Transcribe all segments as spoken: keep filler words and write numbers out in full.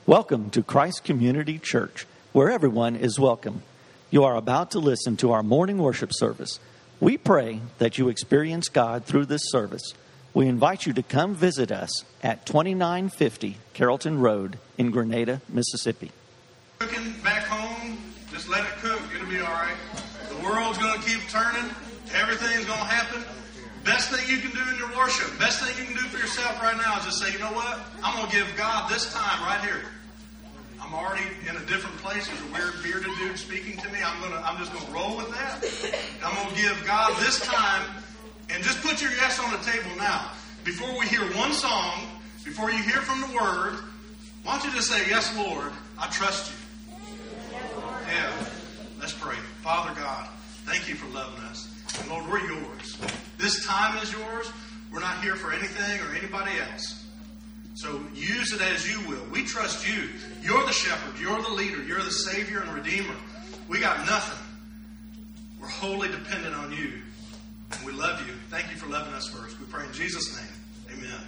Welcome to Christ Community Church, where everyone is welcome. You are about to listen to our morning worship service. We pray that you experience God through this service. We invite you to come visit us at twenty-nine fifty Carrollton Road in Grenada, Mississippi. Cooking back home, just let it cook. It'll be all right. The world's going to keep turning. Everything's going to happen. Best thing you can do in your worship, best thing you can do for yourself right now is just say, you know what? I'm going to give God this time right here. I'm already in a different place. There's a weird bearded dude speaking to me. I'm going to, I'm just going to roll with that. I'm going to give God this time. And just put your yes on the table now. Before we hear one song, before you hear from the Word, why don't you just say, yes, Lord, I trust you. Yeah, let's pray. Father God, thank you for loving us. And Lord, we're yours. This time is yours. We're not here for anything or anybody else. So use it as you will. We trust you. You're the shepherd. You're the leader. You're the Savior and Redeemer. We got nothing. We're wholly dependent on you. And we love you. Thank you for loving us first. We pray in Jesus' name. Amen.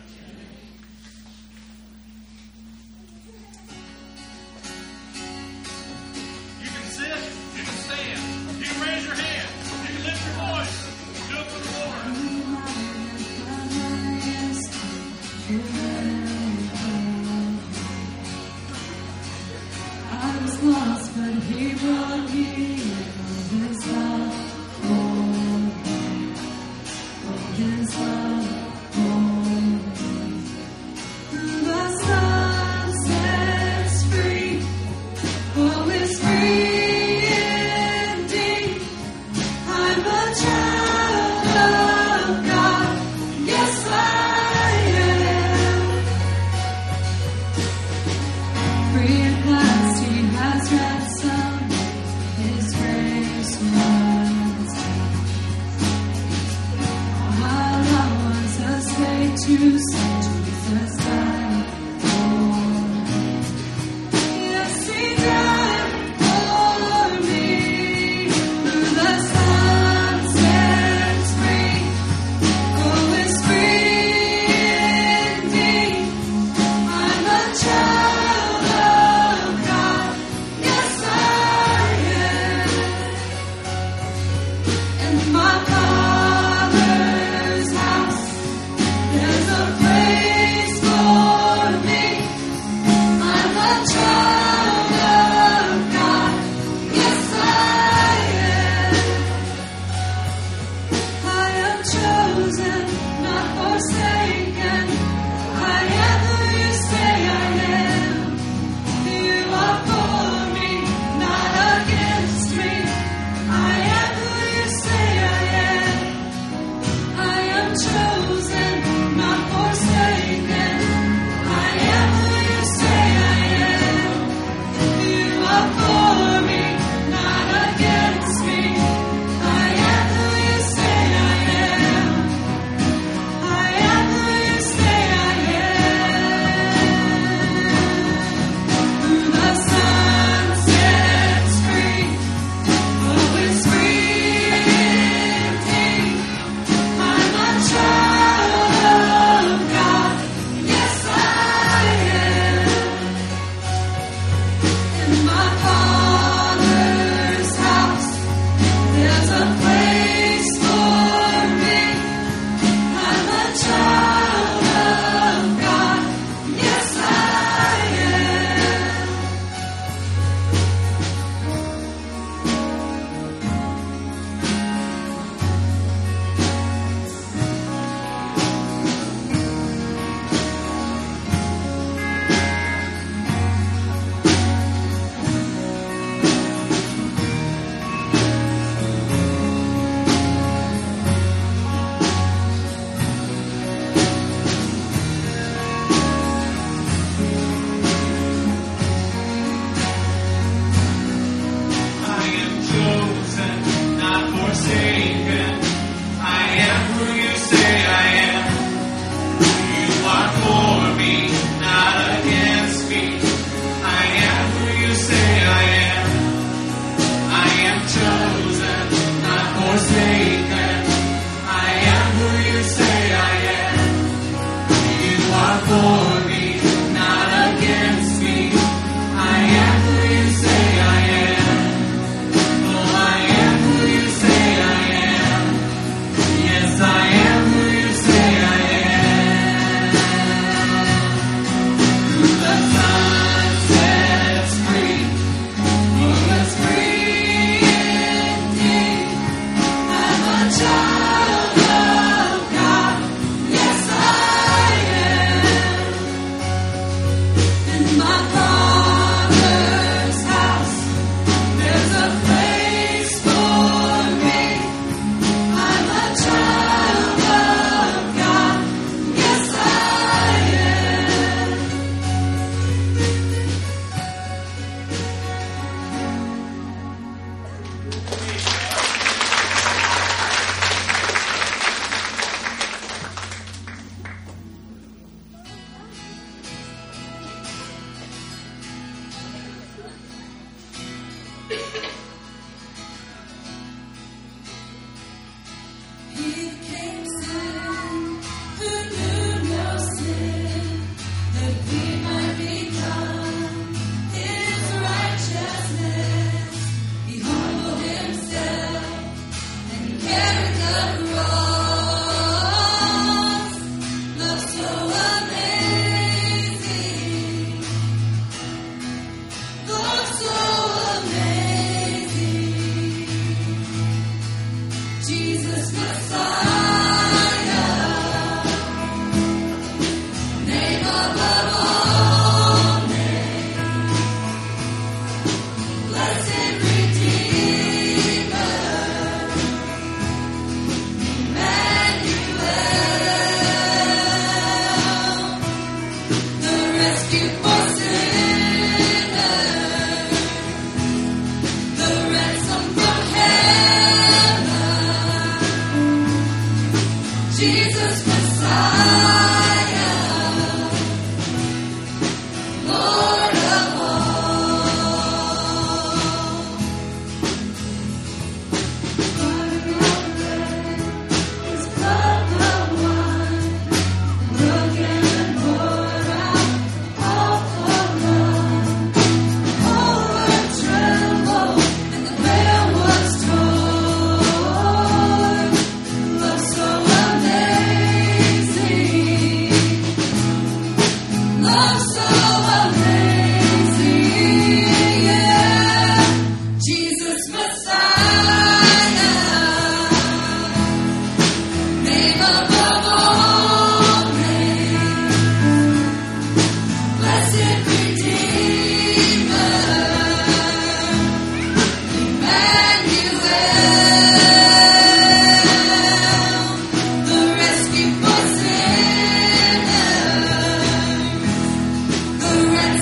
You can sit. You can stand. You can raise your hand. You can lift your voice. Do it for the Lord. I was lost, but He brought me from His love. His love, the sun sets free, oh, it's free indeed. I'm a child of God, yes I am. Free at last, He has ransomed His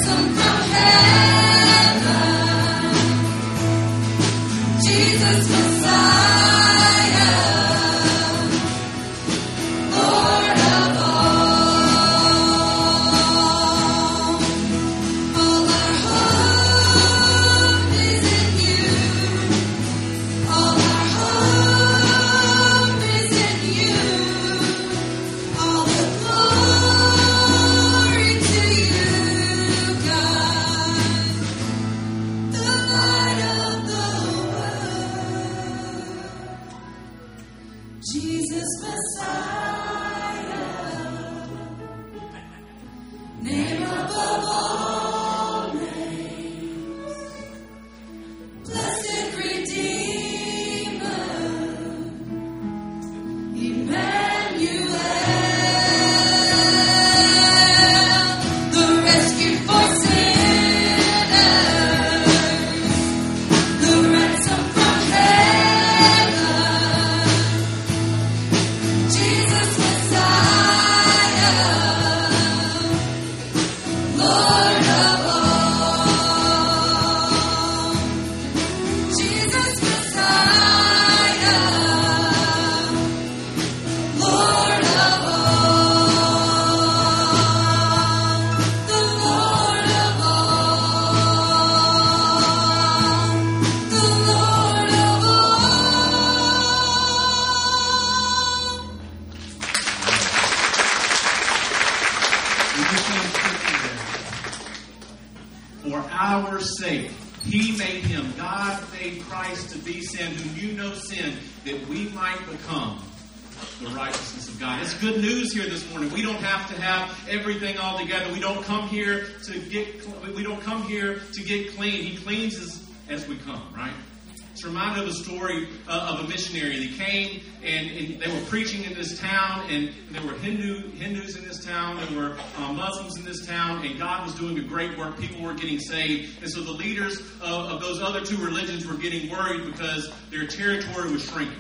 For our sake, he made him. God made Christ to be sin, who knew no sin, that we might become the righteousness of God. It's good news here this morning. We don't have to have everything all together. We don't come here to get. We don't come here to get clean. He cleans us as we come, right? It's reminded of a story uh, of a missionary. They came and, and they were preaching in this town, and there were Hindu Hindus in this town, there were uh, Muslims in this town, and God was doing a great work. People were getting saved, and so the leaders of, of those other two religions were getting worried because their territory was shrinking.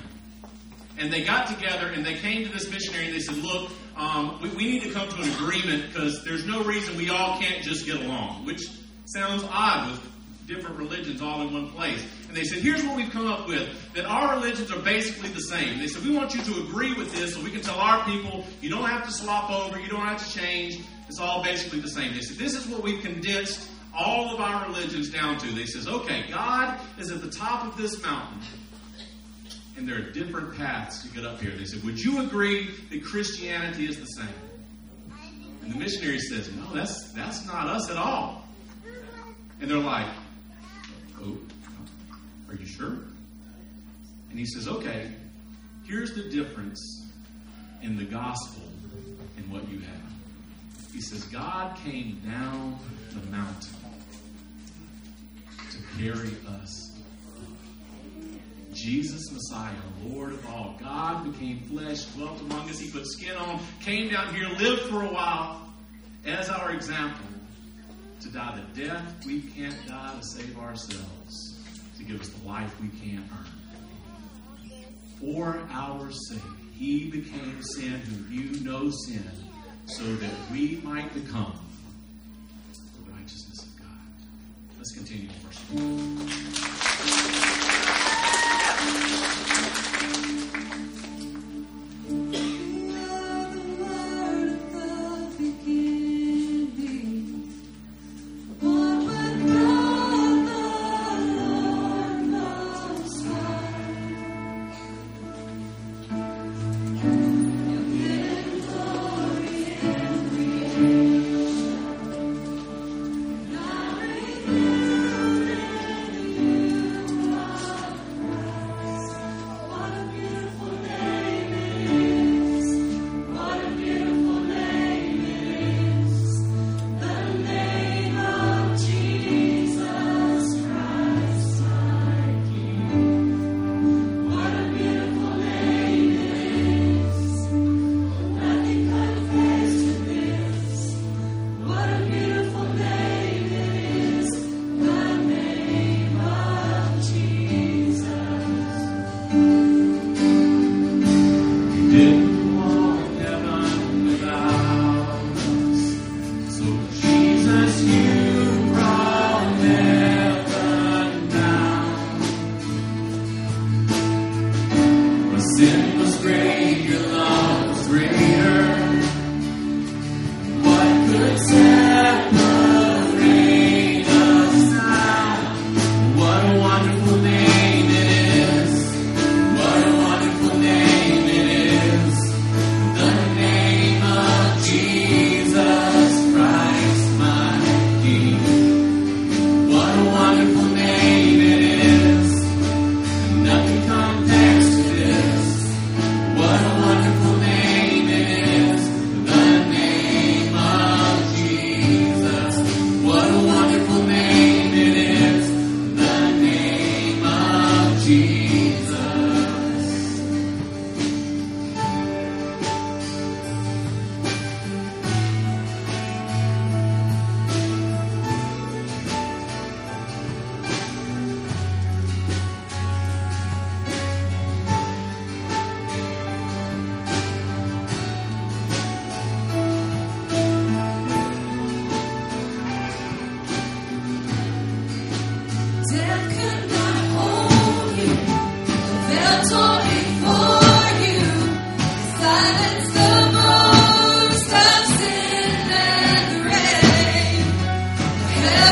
And they got together and they came to this missionary and they said, look, um, we, we need to come to an agreement because there's no reason we all can't just get along, which sounds odd with different religions all in one place. And they said, here's what we've come up with, that our religions are basically the same. They said, we want you to agree with this so we can tell our people, you don't have to swap over, you don't have to change, it's all basically the same. They said, this is what we've condensed all of our religions down to. They says, okay, God is at the top of this mountain, and there are different paths to get up here. They said, would you agree that Christianity is the same? And the missionary says, no, that's that's not us at all. And they're like, oh, are you sure? And he says, okay, here's the difference in the gospel and what you have. He says, God came down the mountain to carry us. Jesus, Messiah, Lord of all. God became flesh, dwelt among us. He put skin on, came down here, lived for a while as our example to die the death we can't die to save ourselves, to give us the life we can't earn. For our sake, he became sin who knew no sin, so that we might become the righteousness of God. Let's continue to worship. Thank you.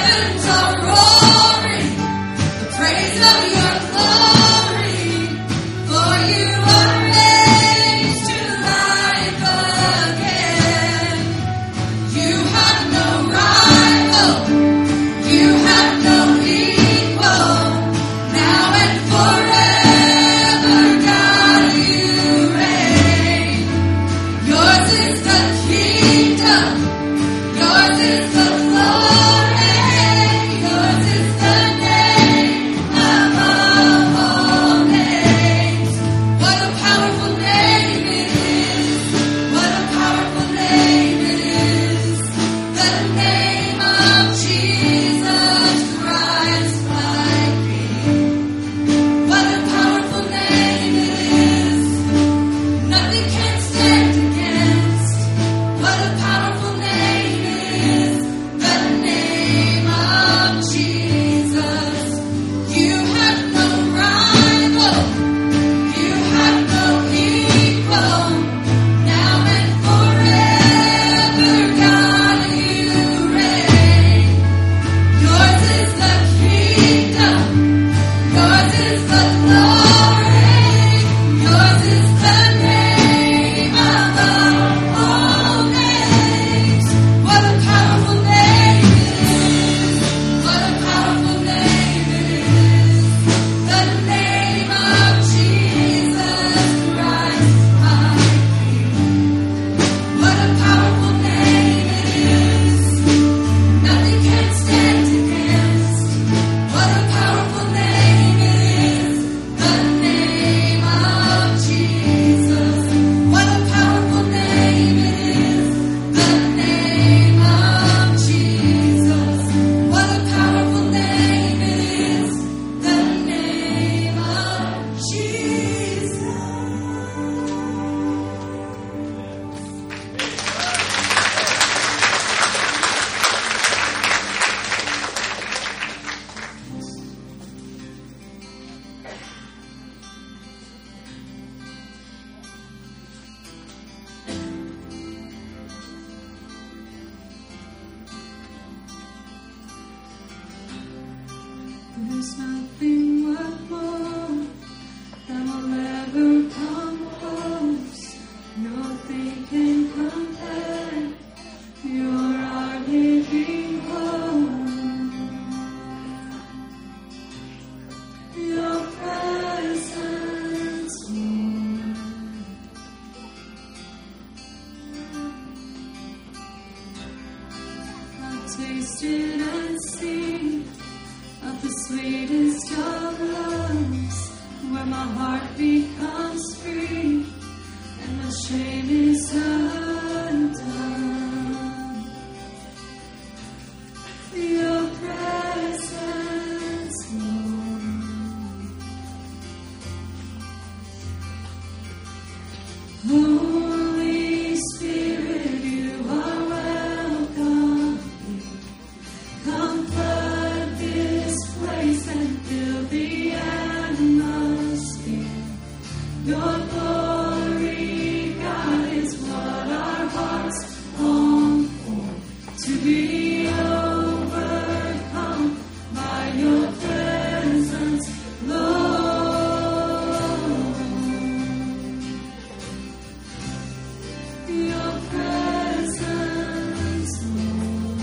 There's nothing worth more that will ever come close. Nothing can compare. You're our living hope. Your presence, Lord. I've tasted and seen of the sweetest of loves, where my heart becomes free and my shame is undone. Your presence, Lord. Holy Spirit, you are welcome here. Come flood this place and fill the atmosphere. Your glory, God, is what our hearts long for. To be overcome by your presence, Lord. Your presence, Lord.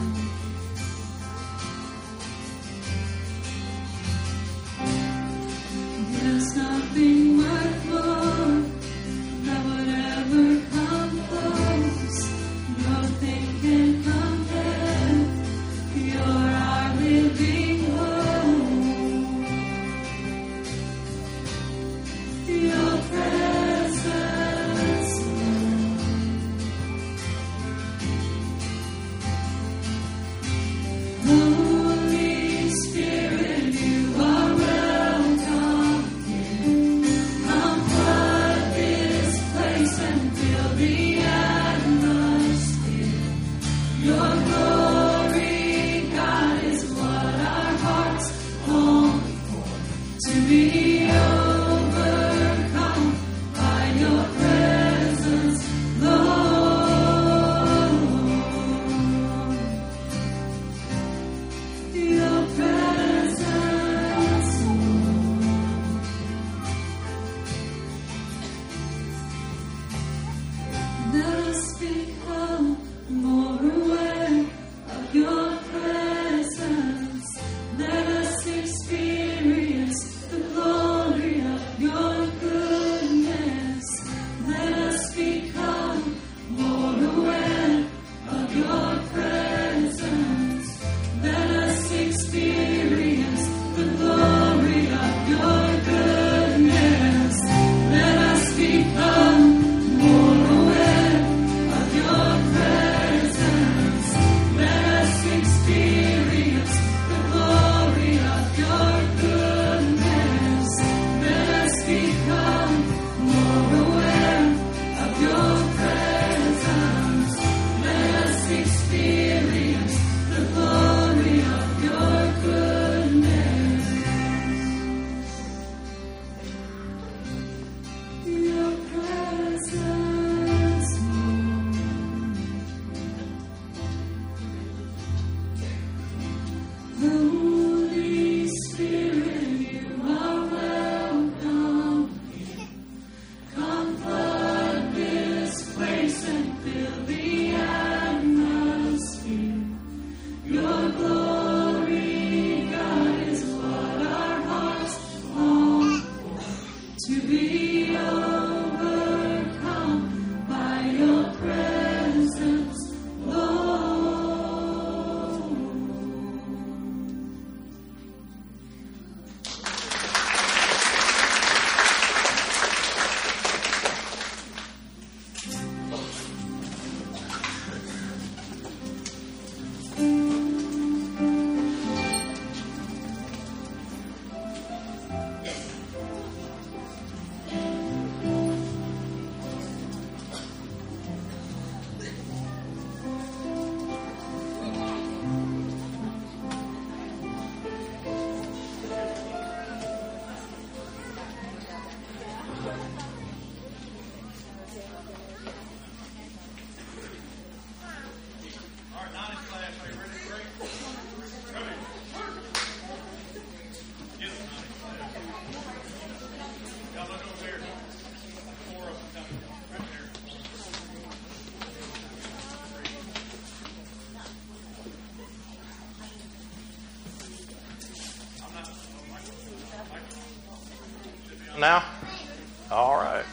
There's nothing worth more that would ever come close. Nothing can compare. You're our living hope. Your presence, Lord. Holy Spirit, you are welcome here. Come flood this place and fill the atmosphere. Your glory, God, is what our hearts long for. To be overcome by your presence, Lord. Your presence, Lord. Holy now? All right.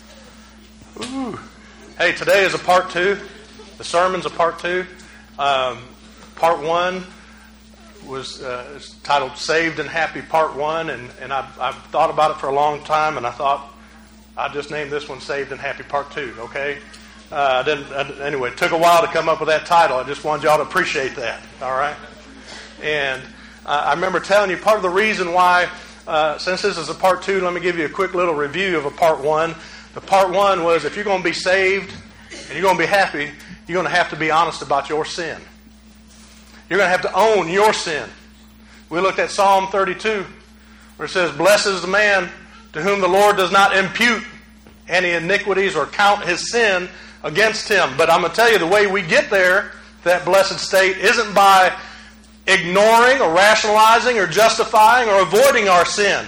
Ooh. Hey, today is a part two. The sermon's a part two. Um, part one was uh, titled Saved and Happy Part one, and, and I've, I've thought about it for a long time, and I thought I'd just name this one Saved and Happy Part two, okay? Uh, I didn't, I, anyway, it took a while to come up with that title. I just wanted y'all to appreciate that, all right? And uh, I remember telling you part of the reason why, uh, since this is a part two, let me give you a quick little review of a part one. The part one was if you're going to be saved and you're going to be happy, you're going to have to be honest about your sin. You're going to have to own your sin. We looked at Psalm thirty-two where it says, "Blessed is the man to whom the Lord does not impute any iniquities or count his sin against him." But I'm going to tell you, the way we get there, that blessed state, isn't by ignoring or rationalizing or justifying or avoiding our sin.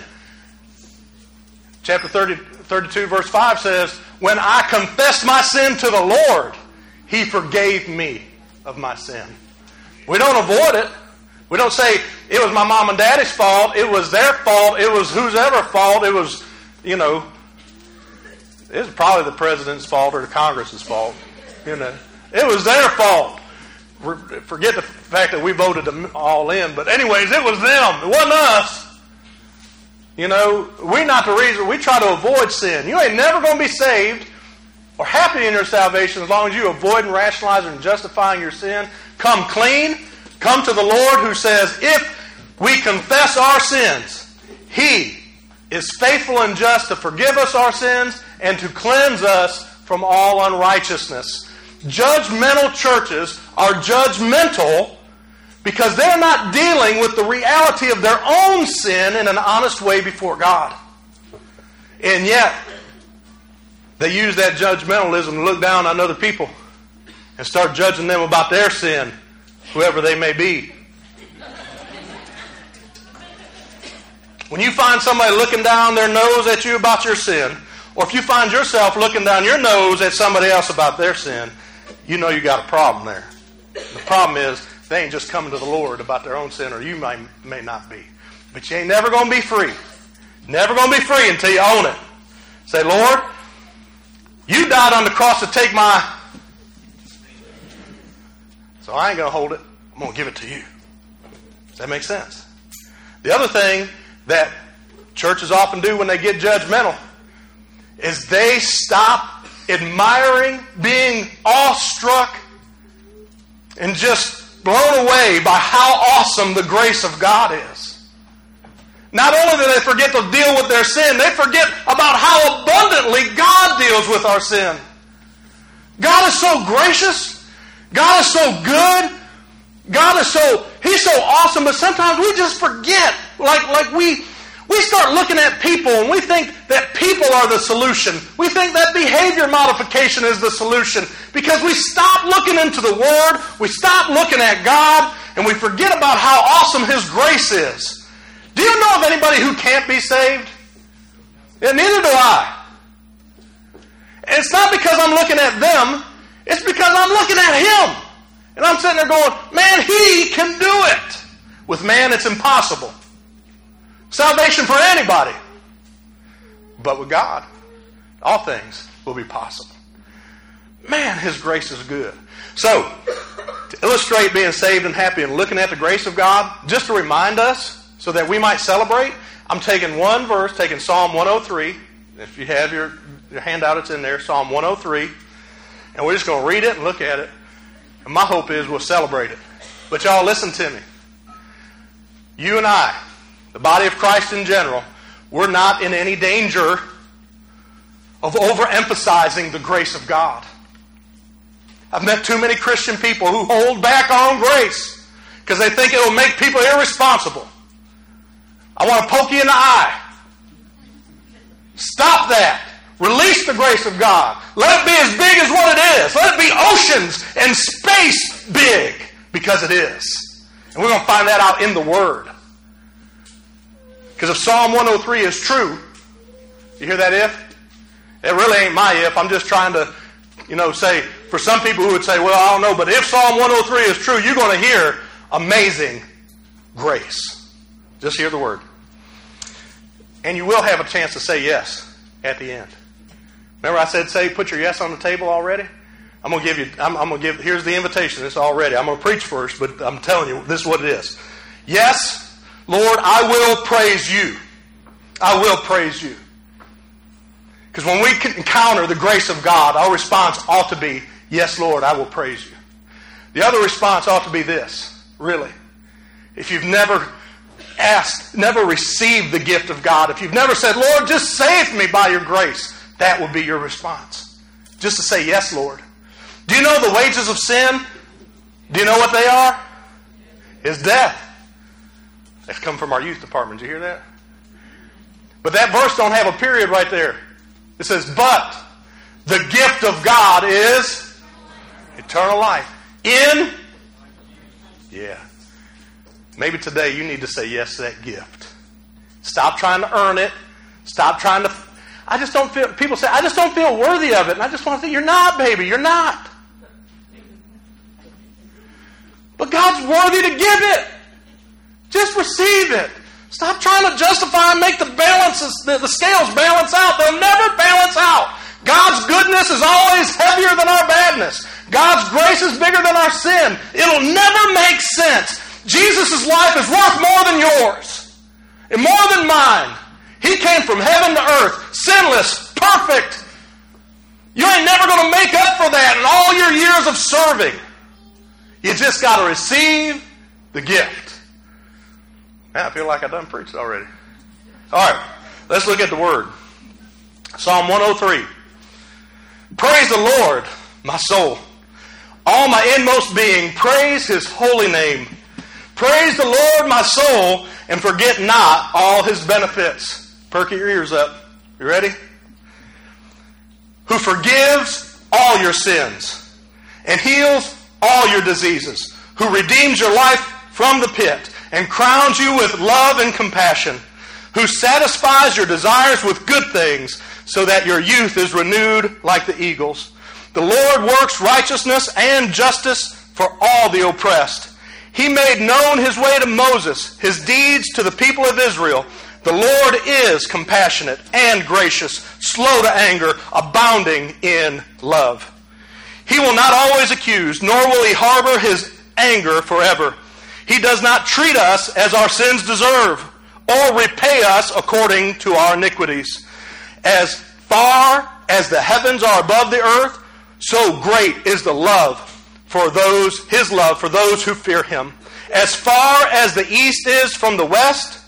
Chapter thirty, thirty-two verse five says, "When I confessed my sin to the Lord, He forgave me of my sin." We don't avoid it. We don't say, it was my mom and daddy's fault, it was their fault, it was whose ever fault, it was, you know, it was probably the president's fault or the Congress's fault. You know, it was their fault. Forget the fact that we voted them all in, but anyways, it was them. It wasn't us. You know, we're not the reason. We try to avoid sin. You ain't never going to be saved or happy in your salvation as long as you avoid and rationalizing and justifying your sin. Come clean. Come to the Lord who says, if we confess our sins, He is faithful and just to forgive us our sins and to cleanse us from all unrighteousness. Judgmental churches are judgmental because they're not dealing with the reality of their own sin in an honest way before God. And yet, they use that judgmentalism to look down on other people and start judging them about their sin, whoever they may be. When you find somebody looking down their nose at you about your sin, or if you find yourself looking down your nose at somebody else about their sin, you know you got a problem there. The problem is they ain't just coming to the Lord about their own sin, or you may, may not be. But you ain't never going to be free. Never going to be free until you own it. Say, Lord, you died on the cross to take my... So I ain't going to hold it. I'm going to give it to you. Does that make sense? The other thing that churches often do when they get judgmental is they stop admiring, being awestruck, and just blown away by how awesome the grace of God is. Not only do they forget to deal with their sin, they forget about how abundantly God deals with our sin. God is so gracious. God is so good. God is so, He's so awesome, but sometimes we just forget. Like, like we, we start looking at people and we think that people are the solution. We think that behavior modification is the solution because we stop looking into the Word, we stop looking at God, and we forget about how awesome His grace is. Do you know of anybody who can't be saved? And neither do I. And it's not because I'm looking at them. It's because I'm looking at Him. And I'm sitting there going, man, He can do it. With man, it's impossible. Salvation for anybody. But with God, all things will be possible. Man, His grace is good. So, to illustrate being saved and happy and looking at the grace of God, just to remind us so that we might celebrate, I'm taking one verse, taking Psalm one oh three. If you have your, your handout, it's in there, Psalm one oh three. And we're just going to read it and look at it. And my hope is we'll celebrate it. But y'all, listen to me. You and I, the body of Christ in general, we're not in any danger of overemphasizing the grace of God. I've met too many Christian people who hold back on grace because they think it will make people irresponsible. I want to poke you in the eye. Stop that. Release the grace of God. Let it be as big as what it is. Let it be oceans and space big, because it is. And we're going to find that out in the Word. Because if Psalm one oh three is true, you hear that if? It really ain't my if. I'm just trying to, you know, say, for some people who would say, well, I don't know, but if Psalm one oh three is true, you're going to hear amazing grace. Just hear the word. And you will have a chance to say yes at the end. Remember I said, say, put your yes on the table already? I'm going to give you, I'm, I'm going to give, here's the invitation. It's all ready. I'm going to preach first, but I'm telling you, this is what it is. Yes, Lord, I will praise you. I will praise you. Because when we encounter the grace of God, our response ought to be, yes, Lord, I will praise you. The other response ought to be this, really. If you've never asked, never received the gift of God, if you've never said, Lord, just save me by your grace, that will be your response. Just to say, yes, Lord. Do you know the wages of sin? Do you know what they are? Is death. That's come from our youth department. Did you hear that? But that verse don't have a period right there. It says, but the gift of God is eternal life. In? Yeah. Maybe today you need to say yes to that gift. Stop trying to earn it. Stop trying to... I just don't feel... People say, I just don't feel worthy of it. And I just want to say, you're not, baby. You're not. But God's worthy to give it. Just receive it. Stop trying to justify and make the balances, the, the scales balance out. They'll never balance out. God's goodness is always heavier than our badness. God's grace is bigger than our sin. It'll never make sense. Jesus' life is worth more than yours and more than mine. He came from heaven to earth, sinless, perfect. You ain't never going to make up for that in all your years of serving. You just got to receive the gift. Man, I feel like I've done preached already. All right, let's look at the Word. Psalm one oh three. Praise the Lord, my soul. All my inmost being, praise His holy name. Praise the Lord, my soul, and forget not all His benefits. Perk your ears up. You ready? Who forgives all your sins and heals all your diseases. Who redeems your life from the pit and crowns you with love and compassion. Who satisfies your desires with good things so that your youth is renewed like the eagles. The Lord works righteousness and justice for all the oppressed. He made known His way to Moses, His deeds to the people of Israel. The Lord is compassionate and gracious, slow to anger, abounding in love. He will not always accuse, nor will He harbor His anger forever. He does not treat us as our sins deserve, or repay us according to our iniquities. As far as the heavens are above the earth, so great is the love for those, His love for those who fear Him. As far as the east is from the west,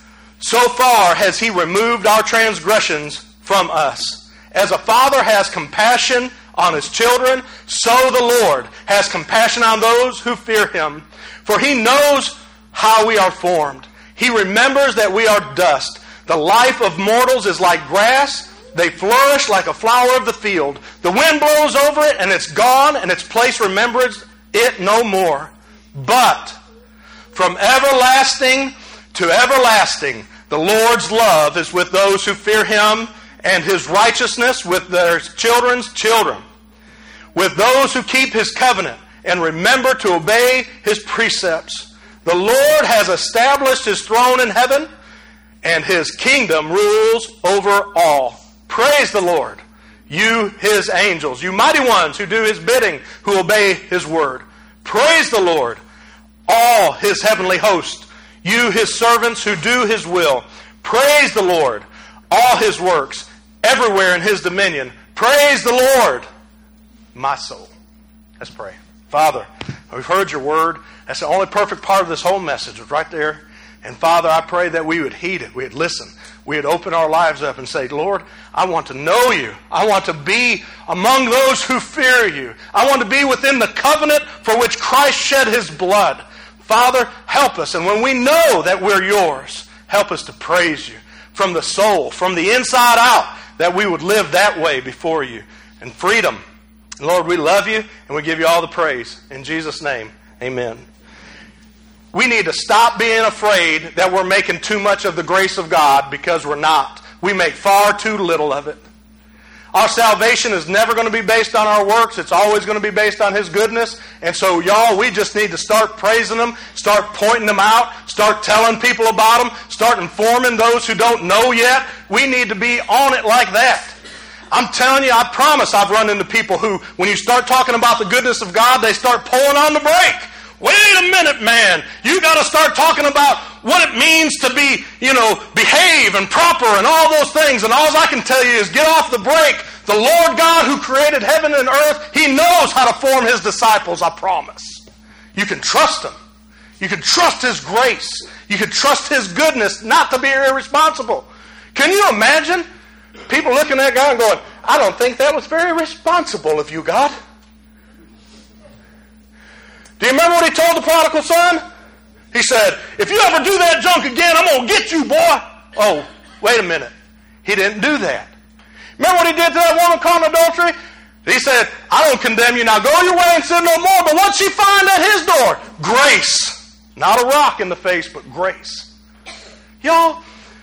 so far has He removed our transgressions from us. As a father has compassion on his children, so the Lord has compassion on those who fear Him. For He knows how we are formed. He remembers that we are dust. The life of mortals is like grass. They flourish like a flower of the field. The wind blows over it, and it's gone, and its place remembers it no more. But from everlasting to everlasting, the Lord's love is with those who fear Him, and His righteousness with their children's children, with those who keep His covenant and remember to obey His precepts. The Lord has established His throne in heaven, and His kingdom rules over all. Praise the Lord, you His angels, you mighty ones who do His bidding, who obey His word. Praise the Lord, all His heavenly host, you His servants who do His will. Praise the Lord, all His works, everywhere in His dominion. Praise the Lord, my soul. Let's pray. Father, we've heard your word. That's the only perfect part of this whole message. It's right there. And Father, I pray that we would heed it. We would listen. We would open our lives up and say, Lord, I want to know you. I want to be among those who fear you. I want to be within the covenant for which Christ shed His blood. Father, help us. And when we know that we're yours, help us to praise you from the soul, from the inside out, that we would live that way before you. And freedom. Lord, we love you and we give you all the praise. In Jesus' name, amen. We need to stop being afraid that we're making too much of the grace of God, because we're not. We make far too little of it. Our salvation is never going to be based on our works. It's always going to be based on His goodness. And so, y'all, we just need to start praising Him, start pointing them out, start telling people about Him, start informing those who don't know yet. We need to be on it like that. I'm telling you, I promise I've run into people who, when you start talking about the goodness of God, they start pulling on the brake. Wait a minute, man. You got to start talking about what it means to be, you know, behave and proper and all those things. And all I can tell you is get off the brake. The Lord God who created heaven and earth, He knows how to form His disciples, I promise. You can trust Him. You can trust His grace. You can trust His goodness not to be irresponsible. Can you imagine people looking at God and going, I don't think that was very responsible of you, God. Do you remember what He told the prodigal son? He said, if you ever do that junk again, I'm going to get you, boy. Oh, wait a minute. He didn't do that. Remember what He did to that woman caught in adultery? He said, I don't condemn you. Now go your way and sin no more. But what'd she find at His door? Grace. Not a rock in the face, but grace. Y'all,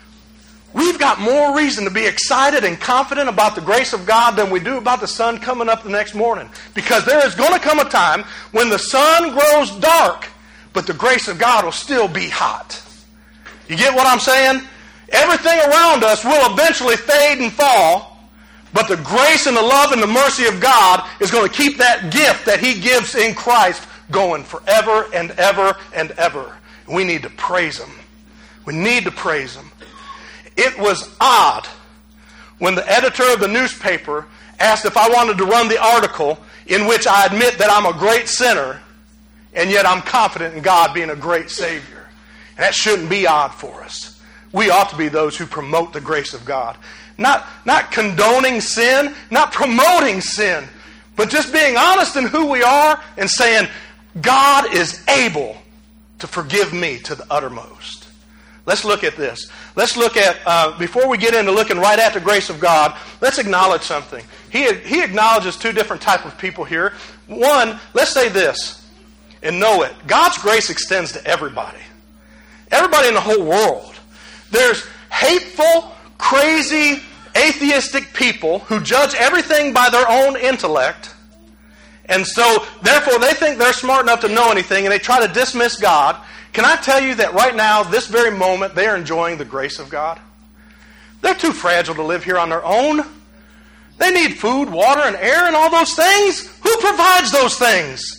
we've got more reason to be excited and confident about the grace of God than we do about the sun coming up the next morning. Because there is going to come a time when the sun grows dark, but the grace of God will still be hot. You get what I'm saying? Everything around us will eventually fade and fall, but the grace and the love and the mercy of God is going to keep that gift that He gives in Christ going forever and ever and ever. We need to praise Him. We need to praise Him. It was odd when the editor of the newspaper asked if I wanted to run the article in which I admit that I'm a great sinner and yet I'm confident in God being a great Savior. And that shouldn't be odd for us. We ought to be those who promote the grace of God. Not, not condoning sin, not promoting sin, but just being honest in who we are and saying, God is able to forgive me to the uttermost. Let's look at this. Let's look at, uh, before we get into looking right at the grace of God, let's acknowledge something. He, he acknowledges two different types of people here. One, let's say this, and know it. God's grace extends to everybody. Everybody in the whole world. There's hateful, crazy, atheistic people who judge everything by their own intellect. And so, therefore, they think they're smart enough to know anything, and they try to dismiss God. Can I tell you that right now, this very moment, they are enjoying the grace of God? They're too fragile to live here on their own. They need food, water, and air, and all those things. Who provides those things?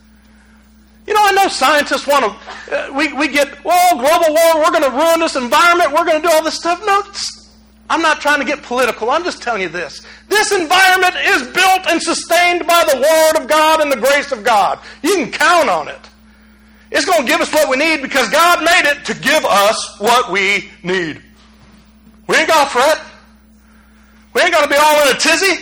You know, I know scientists want to, uh, we, we get, oh, global warming, we're going to ruin this environment, we're going to do all this stuff. No, I'm not trying to get political. I'm just telling you this. This environment is built and sustained by the Word of God and the grace of God. You can count on it. It's going to give us what we need because God made it to give us what we need. We ain't got to fret. We ain't got to be all in a tizzy.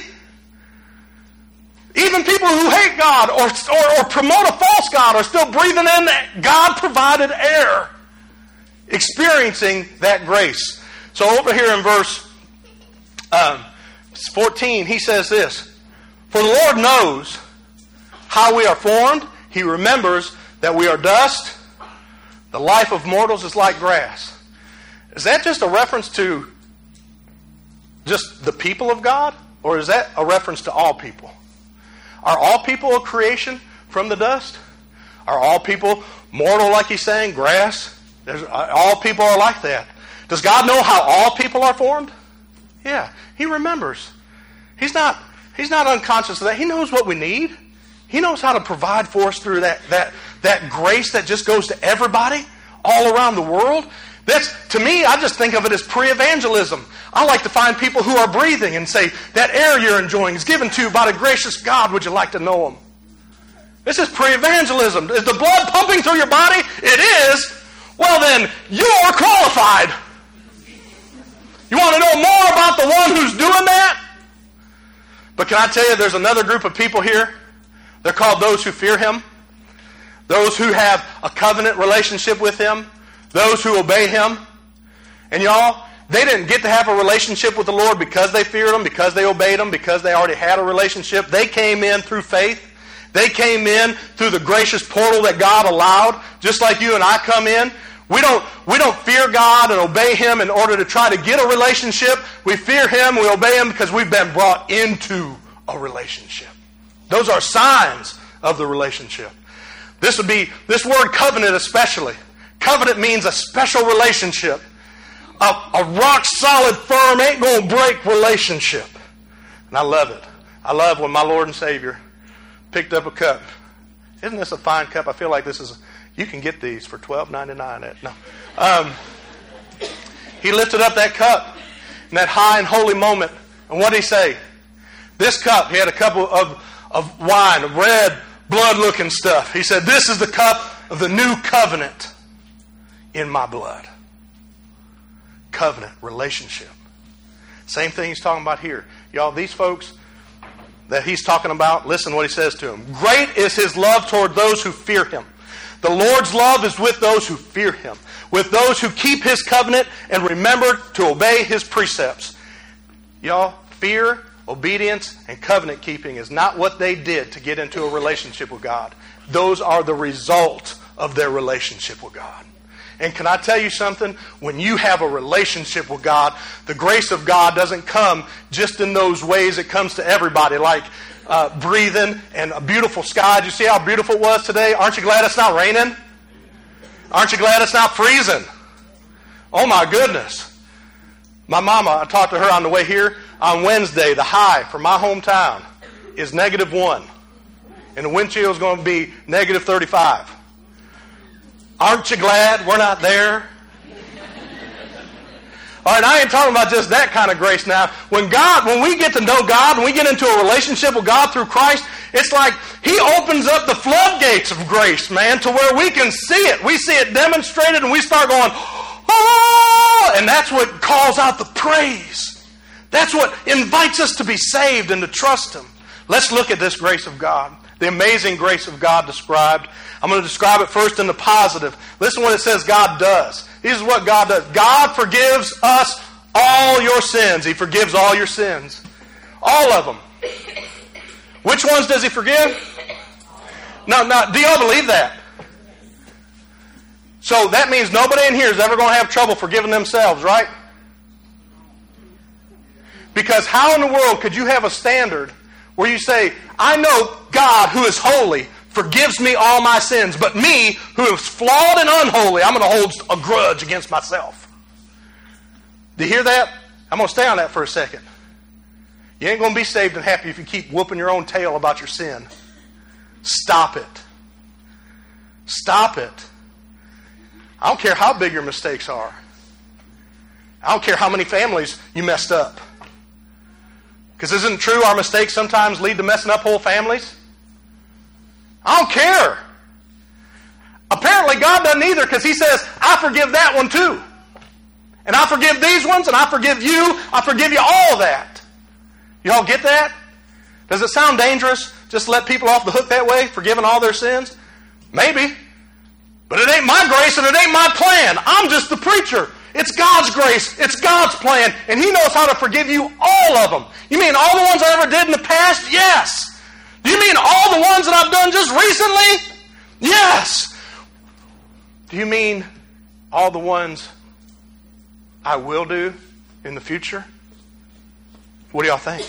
Even people who hate God or, or, or promote a false God are still breathing in God-provided air, experiencing that grace. So over here in verse um, fourteen, he says this, for the Lord knows how we are formed. He remembers that we are dust. The life of mortals is like grass. Is that just a reference to just the people of God? Or is that a reference to all people? Are all people a creation from the dust? Are all people mortal, like he's saying, grass? There's, all people are like that. Does God know how all people are formed? Yeah, He remembers. He's not, he's not unconscious of that. He knows what we need. He knows how to provide for us through that, that, that grace that just goes to everybody all around the world. That's, to me, I just think of it as pre-evangelism. I like to find people who are breathing and say, that air you're enjoying is given to you by the gracious God. Would you like to know Him? This is pre-evangelism. Is the blood pumping through your body? It is. Well then, you're qualified. You want to know more about the one who's doing that? But can I tell you, there's another group of people here. They're called those who fear Him. Those who have a covenant relationship with Him. Those who obey Him. And y'all, they didn't get to have a relationship with the Lord because they feared Him, because they obeyed Him, because they already had a relationship. They came in through faith. They came in through the gracious portal that God allowed, just like you and I come in. We don't, we don't fear God and obey Him in order to try to get a relationship. We fear Him, we obey Him because we've been brought into a relationship. Those are signs of the relationship. This would be, this word covenant especially. Covenant means a special relationship. A, a rock solid, firm, ain't going to break relationship. And I love it. I love when my Lord and Savior picked up a cup. Isn't this a fine cup? I feel like this is, you can get these for twelve ninety-nine. No. Um, he lifted up that cup in that high and holy moment. And what did he say? This cup, he had a cup of, of wine, of red, blood-looking stuff. He said, this is the cup of the new covenant in my blood. Covenant, relationship. Same thing he's talking about here. Y'all, these folks that he's talking about, listen to what he says to them. Great is his love toward those who fear him. The Lord's love is with those who fear him, with those who keep his covenant and remember to obey his precepts. Y'all, fear, obedience, and covenant keeping is not what they did to get into a relationship with God. Those are the result of their relationship with God. And can I tell you something? When you have a relationship with God, the grace of God doesn't come just in those ways it comes to everybody, like uh, breathing and a beautiful sky. Did you see how beautiful it was today? Aren't you glad it's not raining? Aren't you glad it's not freezing? Oh my goodness. My mama, I talked to her on the way here. On Wednesday, the high for my hometown is negative one. And the wind chill is going to be negative thirty-five. Aren't you glad we're not there? All right, I ain't talking about just that kind of grace now. When God, when we get to know God, when we get into a relationship with God through Christ, it's like He opens up the floodgates of grace, man, to where we can see it. We see it demonstrated and we start going, oh! And that's what calls out the praise. That's what invites us to be saved and to trust Him. Let's look at this grace of God. The amazing grace of God described. I'm going to describe it first in the positive. Listen to what it says God does. This is what God does. God forgives us all your sins. He forgives all your sins. All of them. Which ones does He forgive? No, no. Do y'all believe that? So that means nobody in here is ever going to have trouble forgiving themselves, right? Because how in the world could you have a standard where you say, I know God who is holy forgives me all my sins, but me, who is flawed and unholy, I'm going to hold a grudge against myself. Do you hear that? I'm going to stay on that for a second. You ain't going to be saved and happy if you keep whooping your own tail about your sin. Stop it. Stop it. I don't care how big your mistakes are. I don't care how many families you messed up. Because isn't it true our mistakes sometimes lead to messing up whole families? I don't care. Apparently God doesn't either, because He says, I forgive that one too. And I forgive these ones, and I forgive you. I forgive you all that. You all get that? Does it sound dangerous just to let people off the hook that way, forgiving all their sins? Maybe. But it ain't my grace and it ain't my plan. I'm just the preacher. It's God's grace. It's God's plan. And He knows how to forgive you all of them. You mean all the ones I ever did in the past? Yes. Do you mean all the ones that I've done just recently? Yes. Do you mean all the ones I will do in the future? What do y'all think?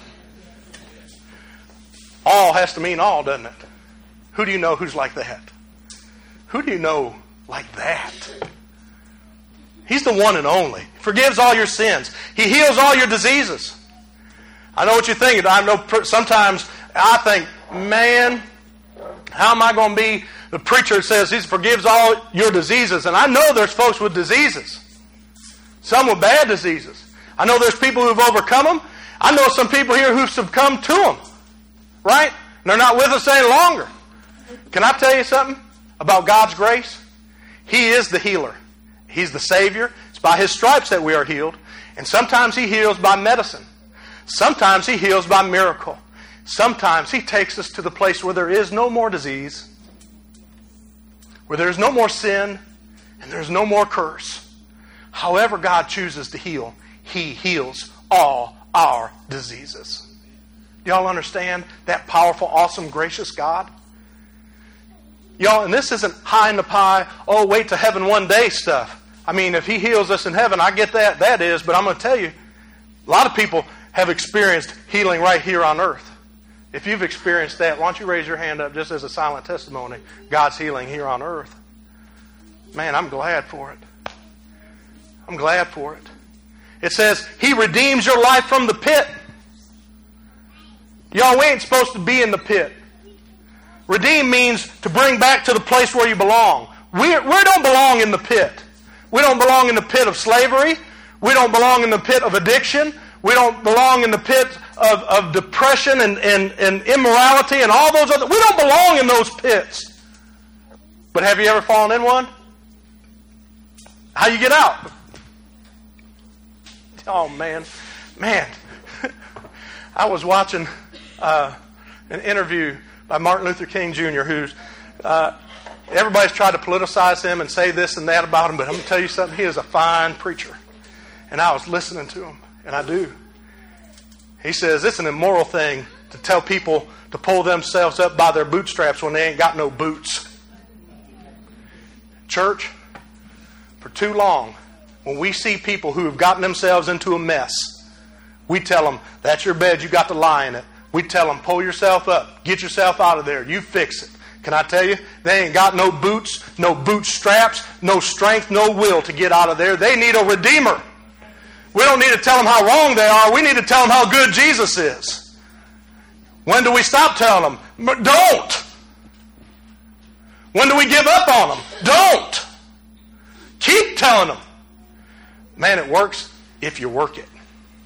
All has to mean all, doesn't it? Who do you know who's like that? Who do you know like that? He's the one and only. He forgives all your sins. He heals all your diseases. I know what you're thinking. I know sometimes I think, man, how am I going to be the preacher that says He forgives all your diseases? And I know there's folks with diseases. Some with bad diseases. I know there's people who've overcome them. I know some people here who've succumbed to them. Right? And they're not with us any longer. Can I tell you something about God's grace? He is the healer. He's the Savior. It's by His stripes that we are healed. And sometimes He heals by medicine. Sometimes He heals by miracle. Sometimes He takes us to the place where there is no more disease, where there is no more sin, and there is no more curse. However God chooses to heal, He heals all our diseases. Do y'all understand that powerful, awesome, gracious God? Y'all, and this isn't high in the pie, oh, wait to heaven one day stuff. I mean, if He heals us in heaven, I get that. That is, but I'm going to tell you, a lot of people have experienced healing right here on earth. If you've experienced that, why don't you raise your hand up just as a silent testimony? God's healing here on earth. Man, I'm glad for it. I'm glad for it. It says, He redeems your life from the pit. Y'all, we ain't supposed to be in the pit. Redeem means to bring back to the place where you belong. We, we don't belong in the pit. We don't belong in the pit of slavery. We don't belong in the pit of addiction. We don't belong in the pit of, of depression and, and, and immorality and all those other... We don't belong in those pits. But have you ever fallen in one? How you get out? Oh, man. Man. I was watching uh, an interview by Martin Luther King Junior, who's... Uh, everybody's tried to politicize him and say this and that about him, but I'm going to tell you something. He is a fine preacher. And I was listening to him, and I do. He says it's an immoral thing to tell people to pull themselves up by their bootstraps when they ain't got no boots. Church, for too long, when we see people who have gotten themselves into a mess, we tell them, that's your bed, you got to lie in it. We tell them, pull yourself up, get yourself out of there, you fix it. Can I tell you, they ain't got no boots, no boot straps, no strength, no will to get out of there. They need a redeemer. We don't need to tell them how wrong they are. We need to tell them how good Jesus is. When do we stop telling them? Don't. When do we give up on them? Don't. Keep telling them. Man, it works if you work it.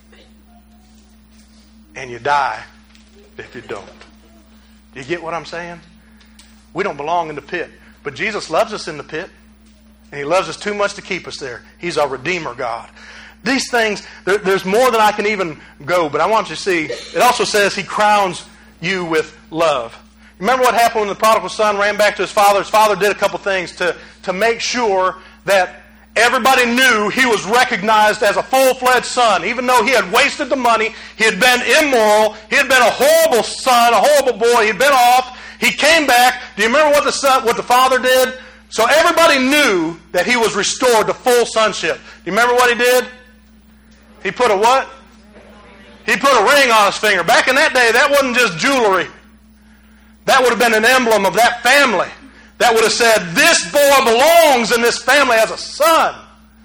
And you die if you don't. Do you get what I'm saying? We don't belong in the pit. But Jesus loves us in the pit. And He loves us too much to keep us there. He's our Redeemer God. These things, there, there's more than I can even go. But I want you to see, it also says He crowns you with love. Remember what happened when the prodigal son ran back to his father? His father did a couple things to, to make sure that everybody knew he was recognized as a full-fledged son. Even though he had wasted the money, he had been immoral, he had been a horrible son, a horrible boy, he'd been off. He came back. Do you remember what the son, what the father did? So everybody knew that he was restored to full sonship. Do you remember what he did? He put a what? He put a ring on his finger. Back in that day, that wasn't just jewelry. That would have been an emblem of that family. That would have said, this boy belongs in this family as a son.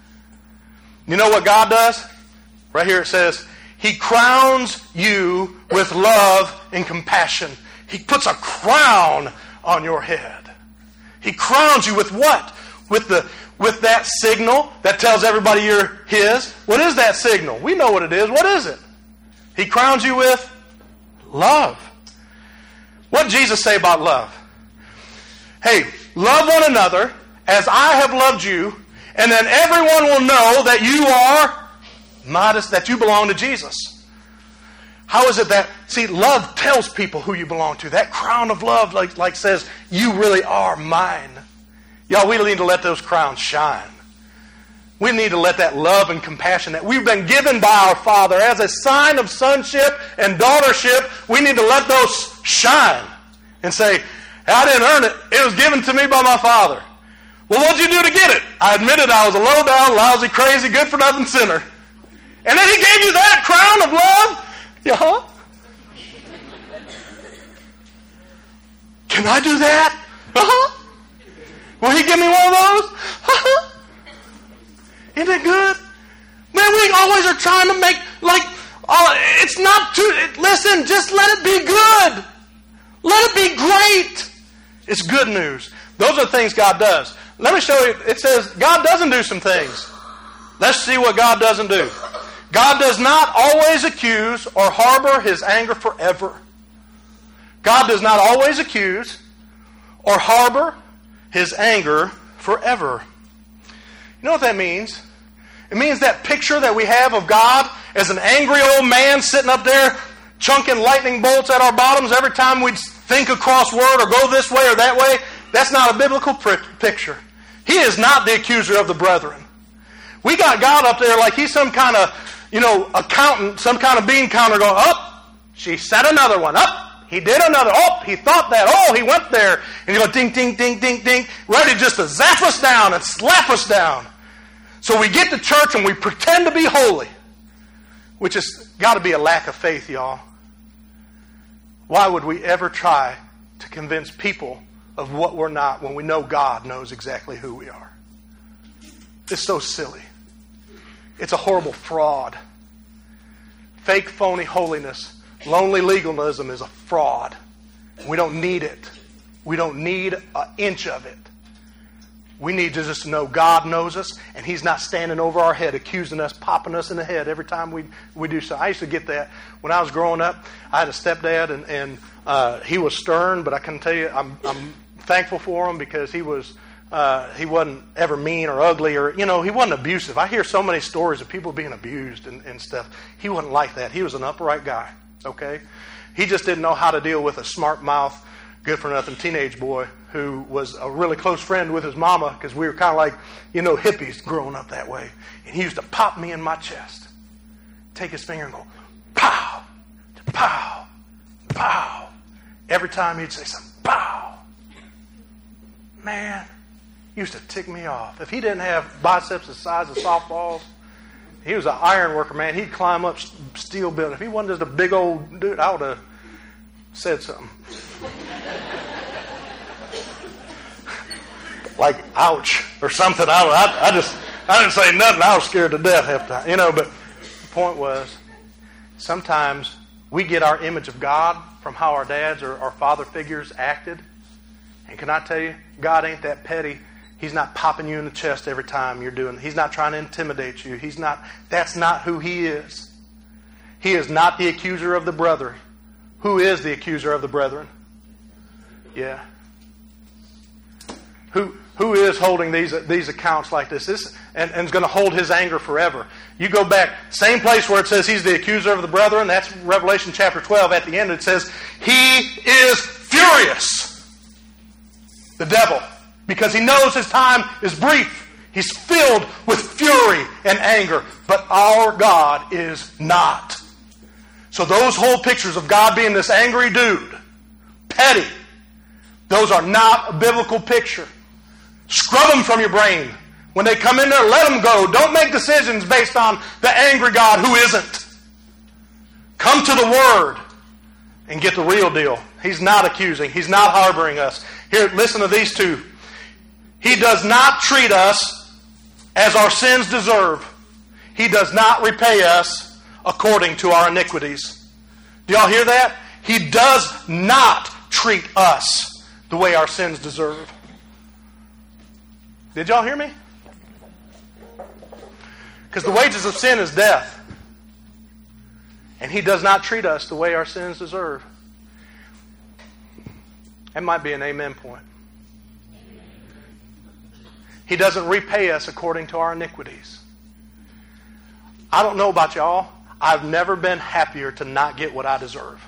You know what God does? Right here it says, He crowns you with love and compassion. He puts a crown on your head. He crowns you with what? With the with that signal that tells everybody you're His. What is that signal? We know what it is. What is it? He crowns you with love. What did Jesus say about love? Hey, love one another as I have loved you, and then everyone will know that you are modest, that you belong to Jesus. How is it that, see, love tells people who you belong to. That crown of love like, like says, you really are mine. Y'all, we need to let those crowns shine. We need to let that love and compassion that we've been given by our Father as a sign of sonship and daughtership, we need to let those shine and say, I didn't earn it. It was given to me by my Father. Well, what'd you do to get it? I admitted I was a low down, lousy, crazy, good for nothing sinner. And then He gave you that crown of love? Yeah. Can I do that? Uh-huh. Will He give me one of those? Uh-huh. Isn't it good? Man, we always are trying to make, like, oh, it's not too, listen, just let it be good. Let it be great. It's good news. Those are the things God does. Let me show you, it says God doesn't do some things. Let's see what God doesn't do. God does not always accuse or harbor His anger forever. God does not always accuse or harbor His anger forever. You know what that means? It means that picture that we have of God as an angry old man sitting up there chunking lightning bolts at our bottoms every time we think a cross word or go this way or that way. That's not a biblical picture. He is not the accuser of the brethren. We got God up there like He's some kind of, you know, accountant, some kind of bean counter going, up, she set another one, up, He did another. Oh, he thought that. Oh, he went there. And you go ding, ding, ding, ding, ding. Ready just to zap us down and slap us down. So we get to church and we pretend to be holy. Which has got to be a lack of faith, y'all. Why would we ever try to convince people of what we're not when we know God knows exactly who we are? It's so silly. It's a horrible fraud. Fake, phony holiness. Lonely legalism is a fraud. We don't need it. We don't need an inch of it. We need to just know God knows us, and He's not standing over our head accusing us, popping us in the head every time we we do something. I used to get that when I was growing up. I had a stepdad, and, and uh, he was stern, but I can tell you I'm, I'm thankful for him because he was uh, he wasn't ever mean or ugly or, you know, he wasn't abusive. I hear so many stories of people being abused and, and stuff. He wasn't like that. He was an upright guy, okay? He just didn't know how to deal with a smart mouth, good-for-nothing teenage boy who was a really close friend with his mama because we were kind of like, you know, hippies growing up that way. And he used to pop me in my chest, take his finger and go, pow, pow, pow. Every time he'd say something, pow. Man, used to tick me off. If he didn't have biceps the size of softballs, he was an iron worker, man. He'd climb up steel buildings. If he wasn't just a big old dude, I would have said something. Like, ouch, or something. I, I, I just, I didn't say nothing. I was scared to death half the time. You know, but the point was, sometimes we get our image of God from how our dads or our father figures acted. And can I tell you, God ain't that petty. He's not popping you in the chest every time you're doing it. He's not trying to intimidate you. He's not, that's not who He is. He is not the accuser of the brethren. Who is the accuser of the brethren? Yeah. Who who is holding these these accounts like this? This and, and is going to hold His anger forever. You go back, same place where it says He's the accuser of the brethren. That's Revelation chapter twelve. At the end it says He is furious. The devil, because he knows his time is brief. He's filled with fury and anger. But our God is not. So those whole pictures of God being this angry dude, petty, those are not a biblical picture. Scrub them from your brain. When they come in there, let them go. Don't make decisions based on the angry God who isn't. Come to the Word and get the real deal. He's not accusing. He's not harboring us. Here, listen to these two. He does not treat us as our sins deserve. He does not repay us according to our iniquities. Do y'all hear that? He does not treat us the way our sins deserve. Did y'all hear me? Because the wages of sin is death. And He does not treat us the way our sins deserve. That might be an amen point. He doesn't repay us according to our iniquities. I don't know about y'all. I've never been happier to not get what I deserve.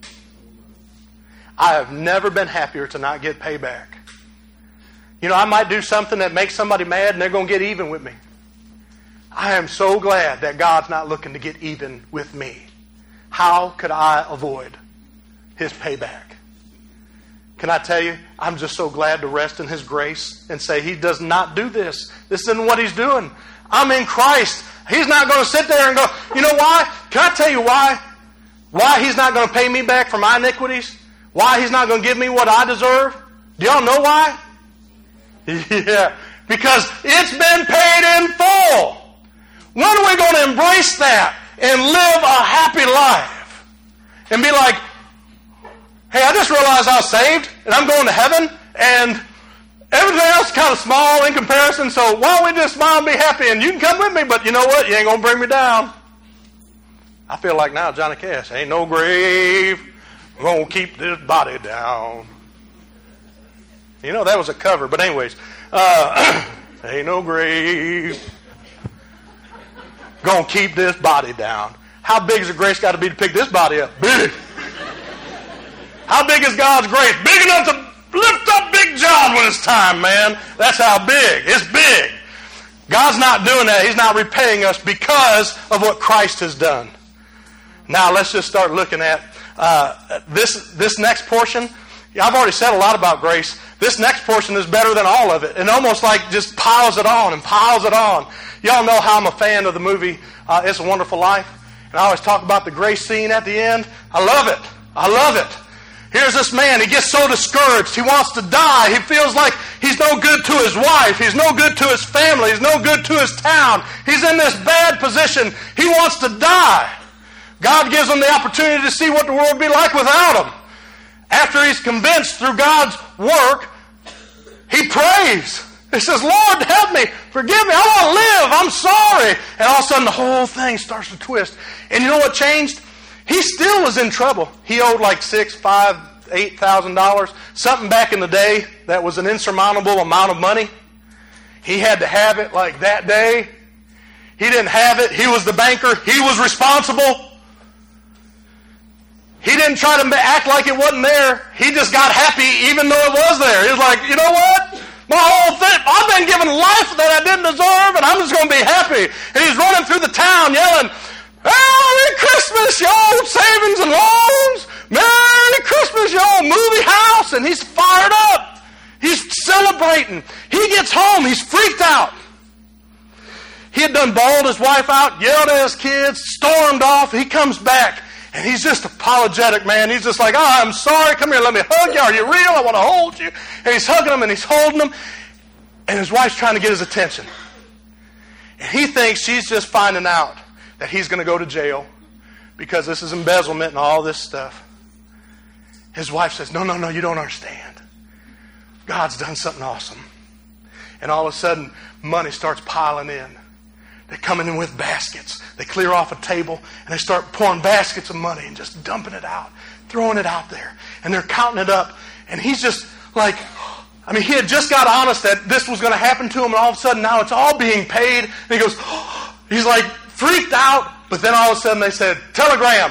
I have never been happier to not get payback. You know, I might do something that makes somebody mad and they're going to get even with me. I am so glad that God's not looking to get even with me. How could I avoid His payback? Can I tell you, I'm just so glad to rest in His grace and say He does not do this. This isn't what He's doing. I'm in Christ. He's not going to sit there and go, you know why? Can I tell you why? Why He's not going to pay me back for my iniquities? Why He's not going to give me what I deserve? Do y'all know why? Yeah, because it's been paid in full. When are we going to embrace that and live a happy life? And be like, hey, I just realized I was saved and I'm going to heaven and everything else is kind of small in comparison, so why don't we just smile and be happy and you can come with me, but you know what? You ain't going to bring me down. I feel like now Johnny Cash, ain't no grave going to keep this body down. You know, that was a cover, but anyways, uh, ain't no grave going to keep this body down. How big has the grace got to be to pick this body up? Big. How big is God's grace? Big enough to lift up Big John when it's time, man. That's how big. It's big. God's not doing that. He's not repaying us because of what Christ has done. Now let's just start looking at uh, this this next portion, yeah, I've already said a lot about grace. This next portion is better than all of it. And almost like just piles it on and piles it on. Y'all know how I'm a fan of the movie uh, It's a Wonderful Life. And I always talk about the grace scene at the end. I love it. I love it. Here's this man. He gets so discouraged. He wants to die. He feels like he's no good to his wife. He's no good to his family. He's no good to his town. He's in this bad position. He wants to die. God gives him the opportunity to see what the world would be like without him. After he's convinced through God's work, he prays. He says, Lord, help me. Forgive me. I want to live. I'm sorry. And all of a sudden, the whole thing starts to twist. And you know what changed? He still was in trouble. He owed like six, five, eight thousand dollars. Something back in the day that was an insurmountable amount of money. He had to have it like that day. He didn't have it. He was the banker. He was responsible. He didn't try to act like it wasn't there. He just got happy even though it was there. He was like, you know what? My whole thing, I've been given life that I didn't deserve, and I'm just going to be happy. And he's running through the town yelling, Merry Christmas, y'all savings and loans. Merry Christmas, y'all movie house. And he's fired up. He's celebrating. He gets home. He's freaked out. He had done bawled his wife out, yelled at his kids, stormed off. He comes back. And he's just apologetic, man. He's just like, oh, I'm sorry. Come here, let me hug you. Are you real? I want to hold you. And he's hugging him and he's holding him. And his wife's trying to get his attention. And he thinks she's just finding out that he's going to go to jail because this is embezzlement and all this stuff. His wife says, no, no, no, you don't understand. God's done something awesome. And all of a sudden, money starts piling in. They come in with baskets. They clear off a table and they start pouring baskets of money and just dumping it out, throwing it out there. And they're counting it up. And he's just like, I mean, he had just got honest that this was going to happen to him, and all of a sudden now it's all being paid. And he goes, oh, he's like freaked out. But then all of a sudden they said, telegram.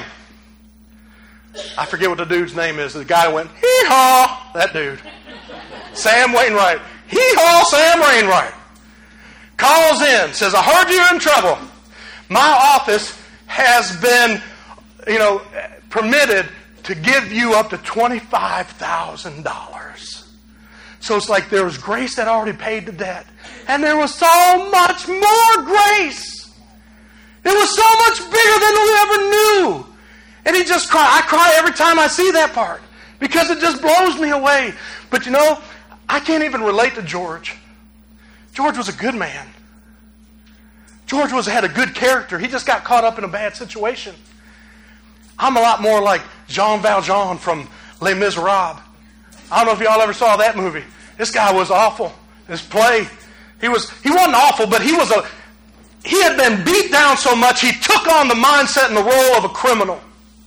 I forget what the dude's name is. The guy went, hee-haw, that dude. Sam Wainwright. Hee-haw, Sam Wainwright. Calls in, says, I heard you're in trouble. My office has been, you know, permitted to give you up to twenty-five thousand dollars. So it's like there was grace that already paid the debt. And there was so much more grace. It was so much bigger than we ever knew. And he just cried. I cry every time I see that part because it just blows me away. But you know, I can't even relate to George. George was a good man. George was had a good character. He just got caught up in a bad situation. I'm a lot more like Jean Valjean from Les Miserables. I don't know if y'all ever saw that movie. This guy was awful. His play, he was he wasn't awful, but he was a he had been beat down so much he took on the mindset and the role of a criminal.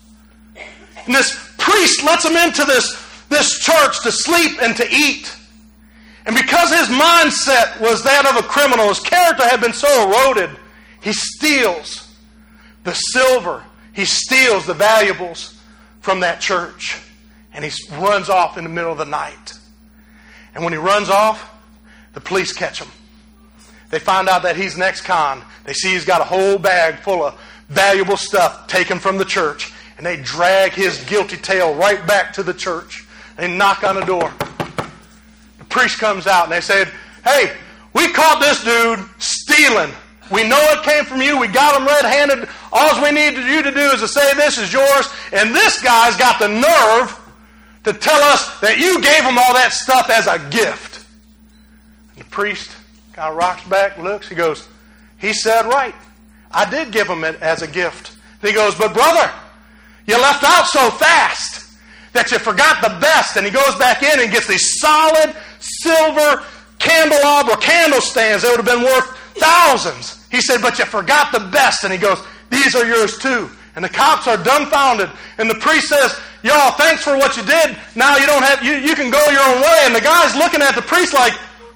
And this priest lets him into this, this church to sleep and to eat. And because his mindset was that of a criminal, his character had been so eroded, he steals the silver, he steals the valuables from that church. And he runs off in the middle of the night. And when he runs off, the police catch him. They find out that he's an ex-con. They see he's got a whole bag full of valuable stuff taken from the church. And they drag his guilty tail right back to the church. They knock on the door. Priest comes out and they said, hey, we caught this dude stealing. We know it came from you. We got him red-handed. All we need you to do is to say this is yours. And this guy's got the nerve to tell us that you gave him all that stuff as a gift. And the priest kind of rocks back, looks. He goes, he said right. I did give him it as a gift. And he goes, but brother, you left out so fast that you forgot the best. And he goes back in and gets these solid silver candelabra candle stands that would have been worth thousands. He said, but you forgot the best. And he goes, these are yours too. And the cops are dumbfounded. And the priest says, y'all, thanks for what you did. Now you don't have, you, you can go your own way. And the guy's looking at the priest like,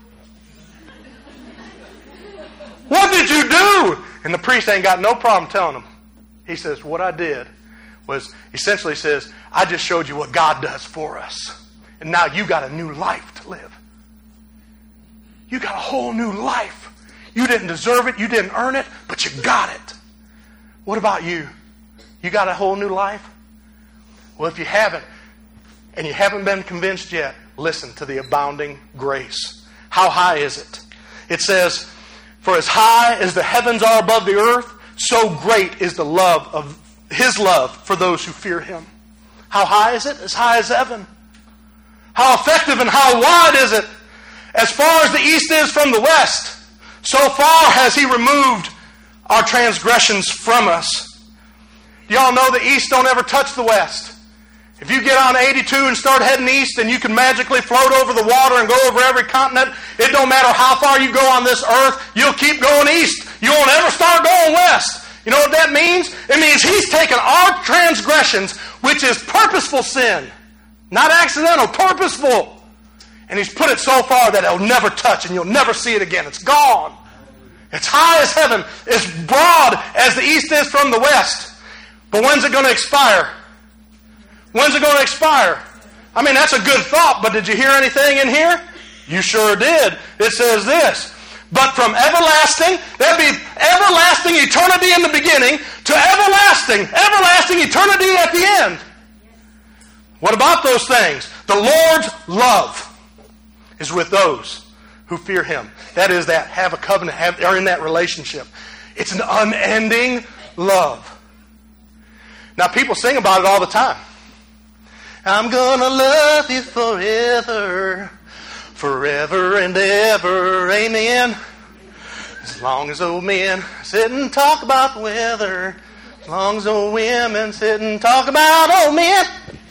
what did you do? And the priest ain't got no problem telling him. He says, what I did was, essentially says, I just showed you what God does for us. And now you got a new life to live. You got a whole new life. You didn't deserve it. You didn't earn it, but you got it. What about you? You got a whole new life? Well, if you haven't, and you haven't been convinced yet, listen to the abounding grace. How high is it? It says, for as high as the heavens are above the earth, so great is the love of His love for those who fear Him. How high is it? As high as heaven. How effective and how wide is it? As far as the east is from the west, so far has He removed our transgressions from us. Do y'all know the east don't ever touch the west? If you get on eighty-two and start heading east and you can magically float over the water and go over every continent, it don't matter how far you go on this earth, you'll keep going east. You won't ever start going west. You know what that means? It means He's taken our transgressions, which is purposeful sin, not accidental, purposeful. And He's put it so far that it'll never touch and you'll never see it again. It's gone. It's high as heaven. It's broad as the east is from the west. But when's it going to expire? When's it going to expire? I mean, that's a good thought, but did you hear anything in here? You sure did. It says this, but from everlasting, that'd be everlasting eternity in the beginning, to everlasting, everlasting eternity at the end. What about those things? The Lord's love is with those who fear Him. That is, that have a covenant, have, are in that relationship. It's an unending love. Now, people sing about it all the time. I'm gonna love you forever, forever and ever, amen. As long as old men sit and talk about the weather, as long as old women sit and talk about old men.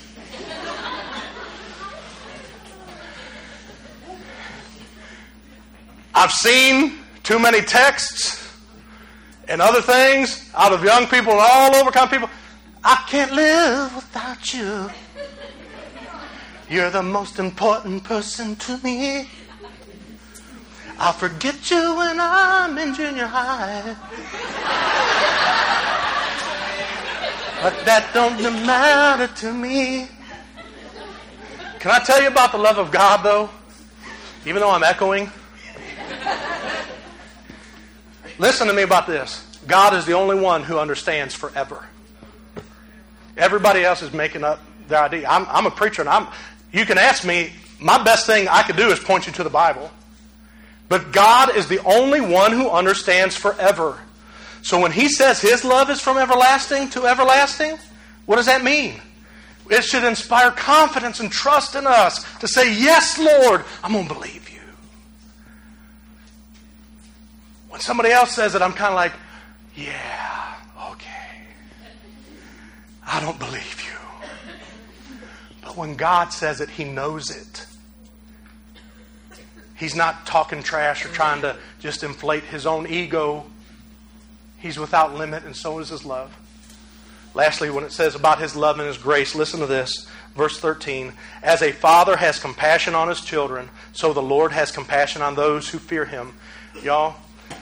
I've seen too many texts and other things out of young people and all over kind of people. I can't live without you. You're the most important person to me. I'll forget you when I'm in junior high. But that don't matter to me. Can I tell you about the love of God, though? Even though I'm echoing. Listen to me about this. God is the only one who understands forever. Everybody else is making up their idea. I'm, I'm a preacher, and I'm... You can ask me, my best thing I could do is point you to the Bible. But God is the only one who understands forever. So when He says His love is from everlasting to everlasting, what does that mean? It should inspire confidence and trust in us to say, yes, Lord, I'm going to believe you. When somebody else says it, I'm kind of like, yeah, okay. I don't believe you. But when God says it, He knows it. He's not talking trash or trying to just inflate His own ego. He's without limit, and so is His love. Lastly, when it says about His love and His grace, listen to this. Verse thirteen. As a father has compassion on his children, so the Lord has compassion on those who fear Him. Y'all,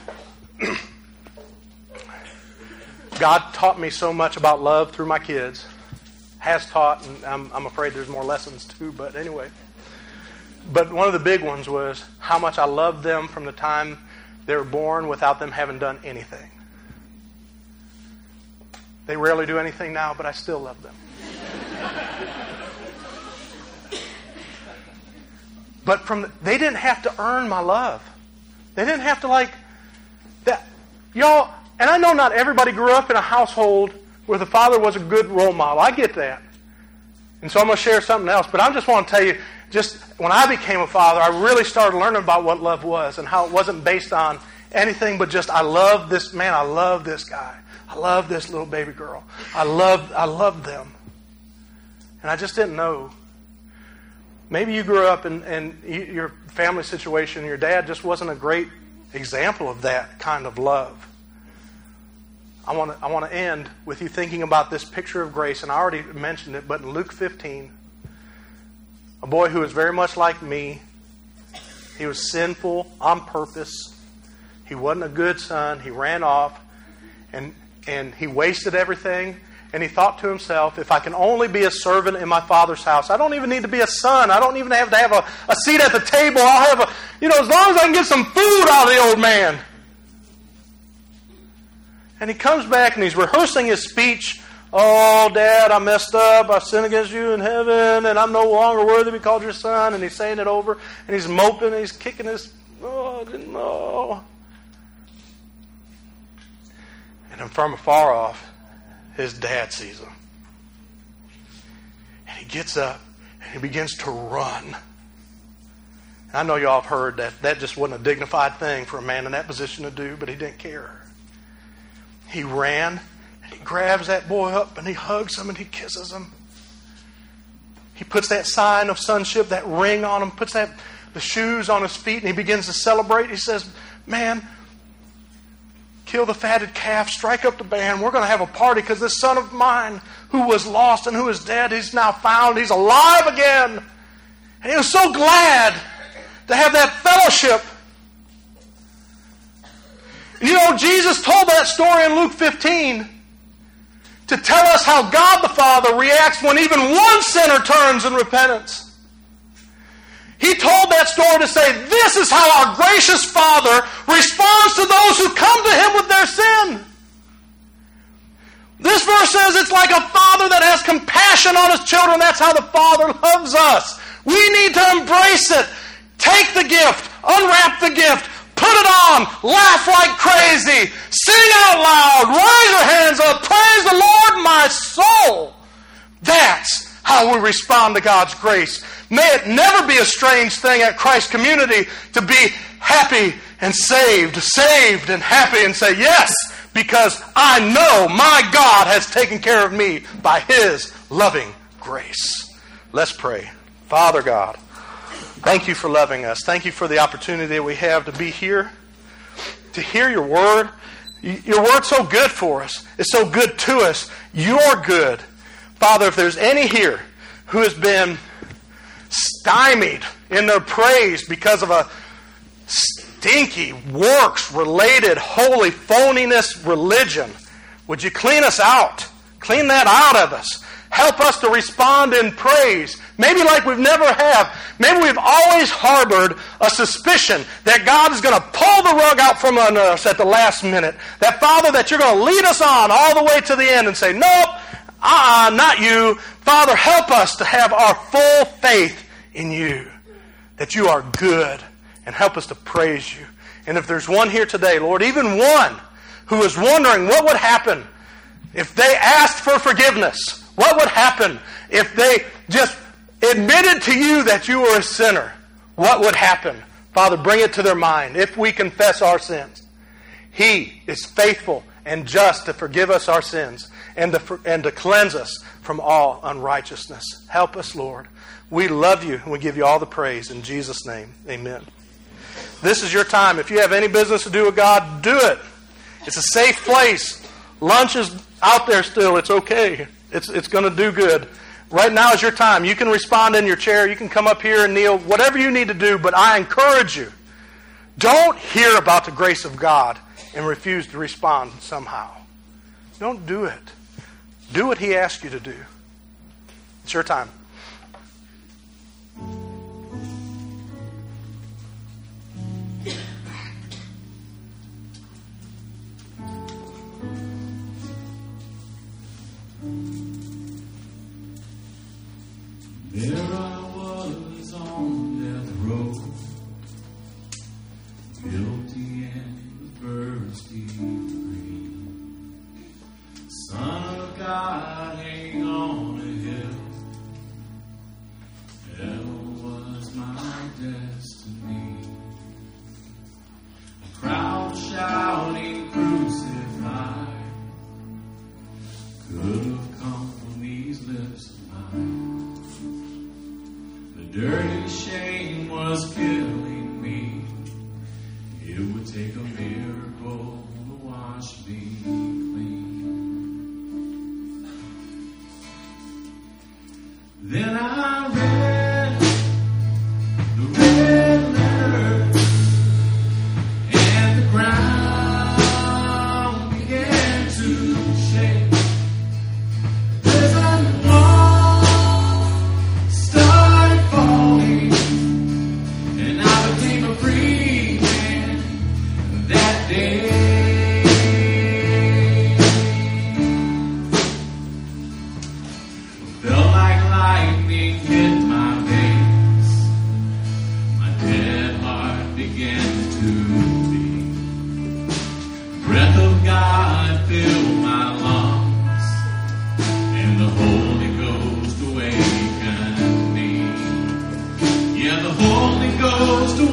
God taught me so much about love through my kids. Has taught, and I'm, I'm afraid there's more lessons too, but anyway. But one of the big ones was how much I loved them from the time they were born without them having done anything. They rarely do anything now, but I still love them. But from the, they didn't have to earn my love. They didn't have to like that. Y'all, and I know not everybody grew up in a household where the father was a good role model. I get that. And so I'm going to share something else. But I just want to tell you, just when I became a father, I really started learning about what love was and how it wasn't based on anything but just, I love this man, I love this guy. I love this little baby girl. I love, I love them. And I just didn't know. Maybe you grew up and, and you, your family situation, your dad just wasn't a great example of that kind of love. I want to I want to end with you thinking about this picture of grace, and I already mentioned it, but in Luke fifteen, a boy who was very much like me, he was sinful on purpose. He wasn't a good son. He ran off, and and he wasted everything. And he thought to himself, if I can only be a servant in my father's house, I don't even need to be a son. I don't even have to have a, a seat at the table. I'll have a, you know, as long as I can get some food out of the old man. And he comes back and he's rehearsing his speech Oh, Dad, I messed up. I sinned against you in heaven, and I'm no longer worthy to be called your son. And he's saying it over, and he's moping, and he's kicking his, oh, I didn't know. And from afar off, his dad sees him. And he gets up, and he begins to run. I know y'all have heard that that just wasn't a dignified thing for a man in that position to do, but he didn't care. He ran, and he grabs that boy up, and he hugs him, and he kisses him. He puts that sign of sonship, that ring on him, puts that the shoes on his feet, and he begins to celebrate. He says, man, kill the fatted calf, strike up the band. We're going to have a party because this son of mine who was lost and who is dead, he's now found. He's alive again. And he was so glad to have that fellowship. And you know, Jesus told that story in Luke fifteen to tell us how God the Father reacts when even one sinner turns in repentance. He told that story to say, this is how our gracious Father responds to those who come to Him with their sin. This verse says it's like a father that has compassion on his children. That's how the Father loves us. We need to embrace it. Take the gift, unwrap the gift, put it on, laugh like crazy, sing out loud, raise your hands up, praise the Lord, my soul. That's how we respond to God's grace. May it never be a strange thing at Christ Community to be happy and saved, saved and happy and say, yes, because I know my God has taken care of me by His loving grace. Let's pray. Father God, thank you for loving us. Thank you for the opportunity that we have to be here, to hear your word. Your word's so good for us. It's so good to us. You're good. Father, if there's any here who has been stymied in their praise because of a stinky, works-related, holy phoniness religion, would you clean us out? Clean that out of us. Help us to respond in praise. Maybe like we've never have. Maybe we've always harbored a suspicion that God is going to pull the rug out from under us at the last minute. That, Father, that you're going to lead us on all the way to the end and say, nope, uh-uh, not you. Father, help us to have our full faith in you, that you are good, and help us to praise you. And if there's one here today, Lord, even one who is wondering what would happen if they asked for forgiveness, what would happen if they just admitted to you that you were a sinner? What would happen? Father, bring it to their mind. If we confess our sins, He is faithful and just to forgive us our sins and to, and to cleanse us from all unrighteousness. Help us, Lord. We love you and we give you all the praise. In Jesus' name, amen. This is your time. If you have any business to do with God, do it. It's a safe place. Lunch is out there still. It's okay. It's, it's going to do good. Right now is your time. You can respond in your chair. You can come up here and kneel. Whatever you need to do. But I encourage you, don't hear about the grace of God and refuse to respond somehow. Don't do it. Do what He asked you to do. It's your time. There I was on death row, guilty and the first degree. Son of God, hang on a hill. Hell was my destiny. A crowd shouting, crucified, could have come from these lips of mine. The dirty shame was killing me. It would take a miracle to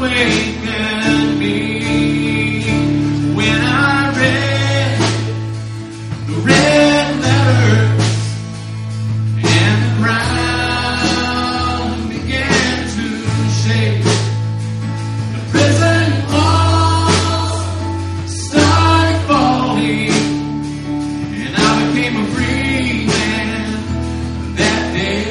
awakened me when I read the red letters and the ground began to shake. The prison walls started falling, and I became a free man that day.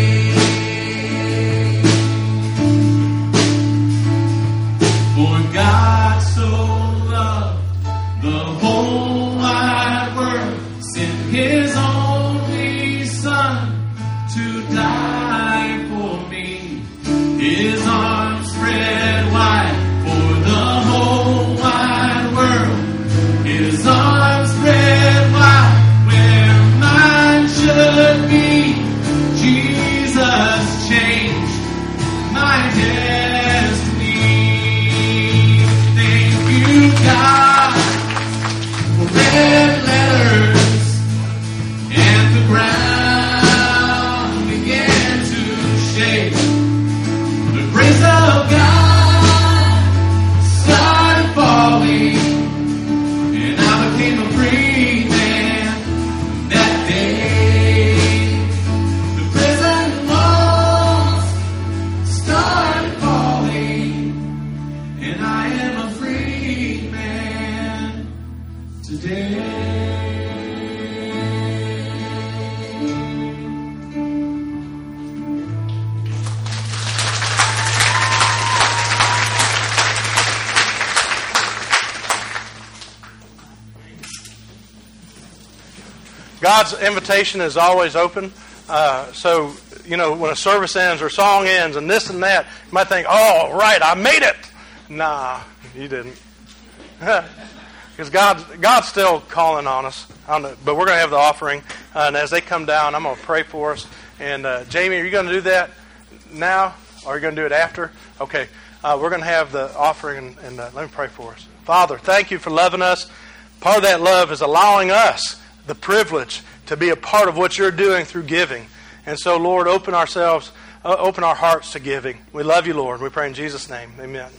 For God so loved the whole wide world, sent His only Son to die for me. His arms spread wide for the whole wide world. His arms spread wide where mine should be. Jesus changed my destiny. Thank you, God, for red letters and the ground began to shake. The grace of God started falling, and I became a free man that day. The prison walls started falling, and I am a free man today. God's invitation is always open. Uh, so, you know, when a service ends or a song ends and this and that, you might think, oh, right, I made it. Nah, you didn't. Because God, God's still calling on us. On the, but we're going to have the offering. Uh, and as they come down, I'm going to pray for us. And uh, Jamie, are you going to do that now? Or are you going to do it after? Okay. Uh, we're going to have the offering. And, and uh, let me pray for us. Father, thank you for loving us. Part of that love is allowing us the privilege to be a part of what you're doing through giving. And so, Lord, open ourselves, uh, open our hearts to giving. We love you, Lord. We pray in Jesus' name. Amen.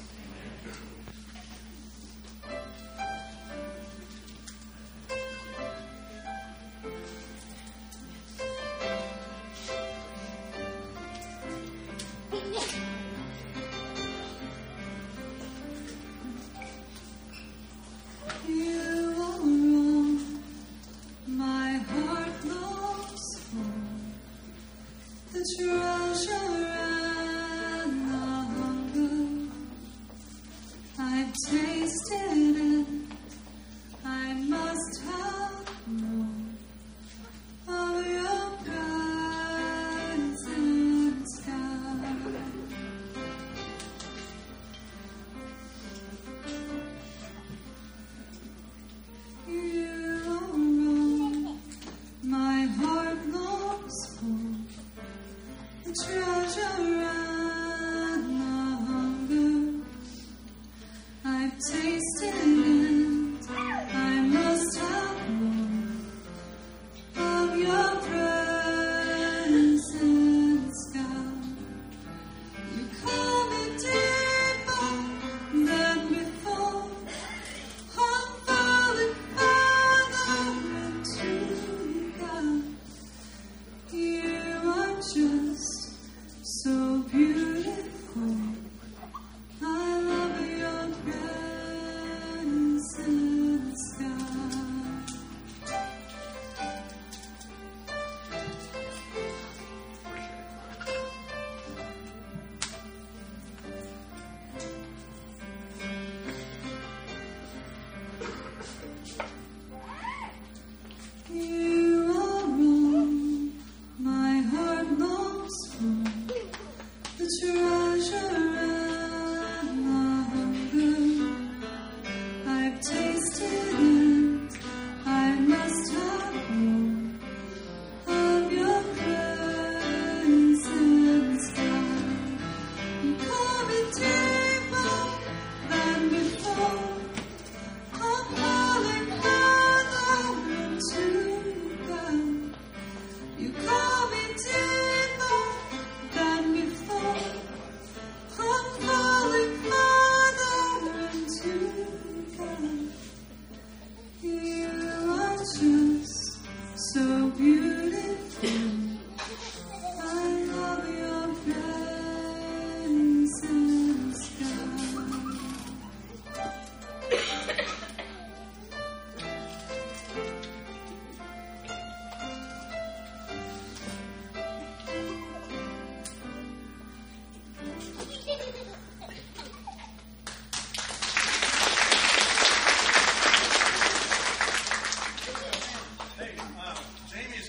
You are all my heart longs for, the treasure and the hunger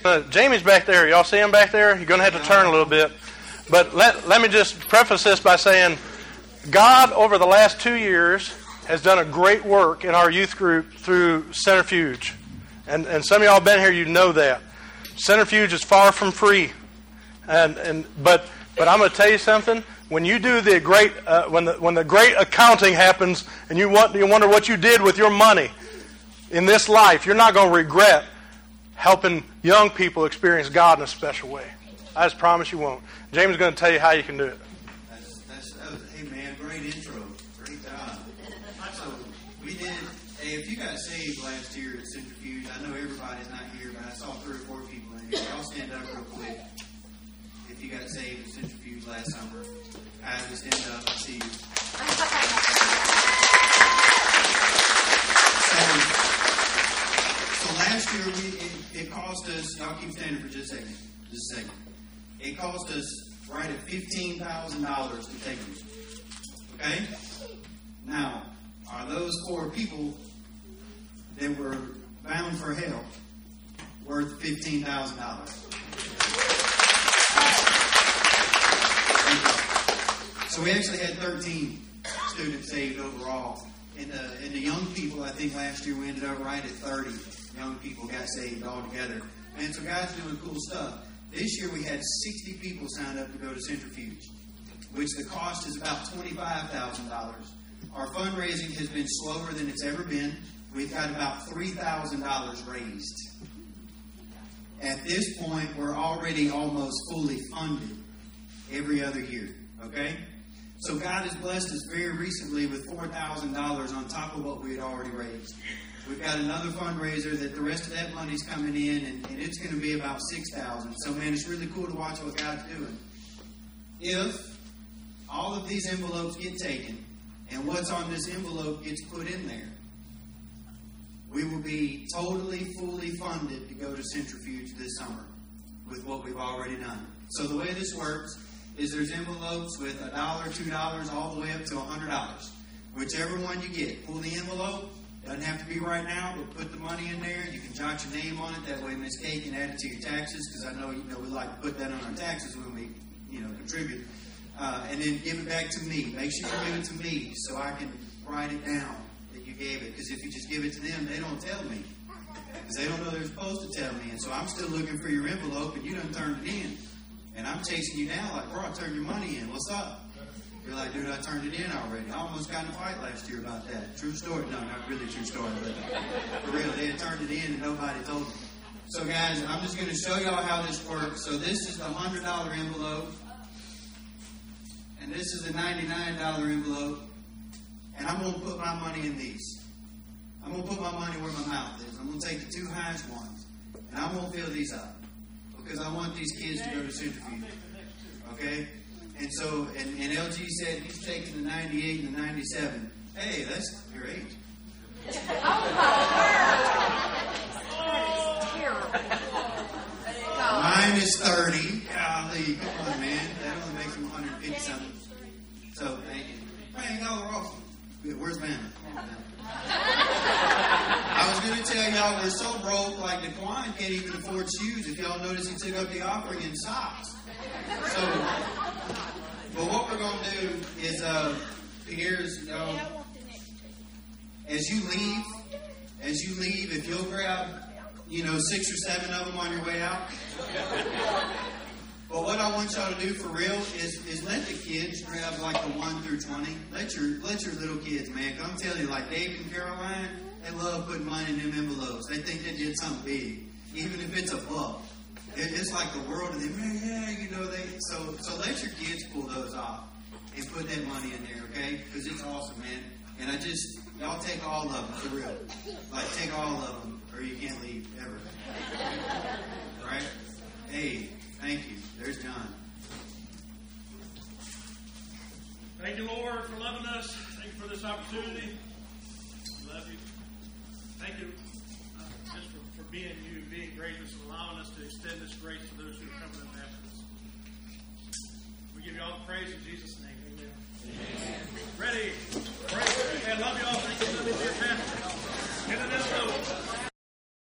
Uh, Jamie's back there. Y'all see him back there? You're going to have to turn a little bit. But let, let me just preface this by saying God, over the last two years, has done a great work in our youth group through Centrifuge. And, and some of y'all have been here, you know that. Centrifuge is far from free. And, and but but I'm going to tell you something. When you do the great, uh, when the when the great accounting happens, and you want you wonder what you did with your money in this life, you're not going to regret helping young people experience God in a special way. I just promise you won't. James is going to tell you how you can do it. That's, that's, that was, hey man, great intro, great job. So we did. Hey, if you got saved last year at Centrifuge, I know everybody's not here, but I saw three or four people in here. Y'all stand up real quick. If you got saved at Centrifuge last summer, I would stand up and see you. So, so last year we it, it cost us. Y'all keep standing for just a second. Just a second. It cost us right at fifteen thousand dollars to take you. Okay. Now, are those four people that were bound for hell worth fifteen thousand dollars? So we actually had thirteen students saved overall. And the, and the young people, I think last year we ended up right at thirty young people got saved altogether. And so God's doing cool stuff. This year we had sixty people signed up to go to Centrifuge, which the cost is about twenty-five thousand dollars. Our fundraising has been slower than it's ever been. We've got about three thousand dollars raised. At this point, we're already almost fully funded every other year. Okay? So God has blessed us very recently with four thousand dollars on top of what we had already raised. We've got another fundraiser that the rest of that money's coming in, and, and it's going to be about six thousand dollars. So, man, it's really cool to watch what God's doing. If all of these envelopes get taken, and what's on this envelope gets put in there, we will be totally, fully funded to go to Centrifuge this summer with what we've already done. So the way this works is there's envelopes with a dollar, two dollars, all the way up to a hundred dollars. Whichever one you get, pull the envelope. Doesn't have to be right now, but put the money in there. You can jot your name on it. That way Miss Kay can add it to your taxes, because I know you know we like to put that on our taxes when we you know contribute. Uh, and then give it back to me. Make sure you give it to me so I can write it down that you gave it. Because if you just give it to them, they don't tell me. Because they don't know they're supposed to tell me. And so I'm still looking for your envelope, and you done turned it in. And I'm chasing you down like, bro, I turned your money in. What's up? You're like, dude, I turned it in already. I almost got in a fight last year about that. True story. No, not really true story, but for real. They had turned it in and nobody told me. So, guys, I'm just going to show y'all how this works. So this is the one hundred dollars envelope. And this is the ninety-nine dollars envelope. And I'm going to put my money in these. I'm going to put my money where my mouth is. I'm going to take the two highest ones. And I'm going to fill these up. Because I want these kids to go to Centrifuge. Okay? And so, and, and L G said he's taking the ninety-eight and the ninety-seven. Hey, that's your age. Mine is thirty. Golly, come on, man. That only makes them one hundred fifty something. So, thank you. Man, y'all are awesome. Good. Where's Vanna? Come on, Vanna. I was going to tell y'all we're so broke, like DeQuan can't even afford shoes. If y'all notice, he took up the offering in socks. So, but what we're going to do is, uh, here's, you know, as you leave, as you leave, if you'll grab, you know, six or seven of them on your way out. But what I want y'all to do for real is, is let the kids grab like the one through twenty. Let your, let your little kids, man, come tell you, like Dave and Caroline, they love putting money in them envelopes. They think they did something big, even if it's a buck. It's like the world to them. Yeah, you know, they. So, so let your kids pull those off and put that money in there, okay? Because it's awesome, man. And I just, y'all take all of them for real. Like, take all of them, or you can't leave ever. All right? Hey, thank you. There's John. Thank you, Lord, for loving us. Thank you for this opportunity. Love you. Thank you uh, just for, for being you, being gracious, and allowing us to extend this grace to those who are coming in after us. We give you all the praise in Jesus' name. Amen. Amen. Ready? Praise. And love you all.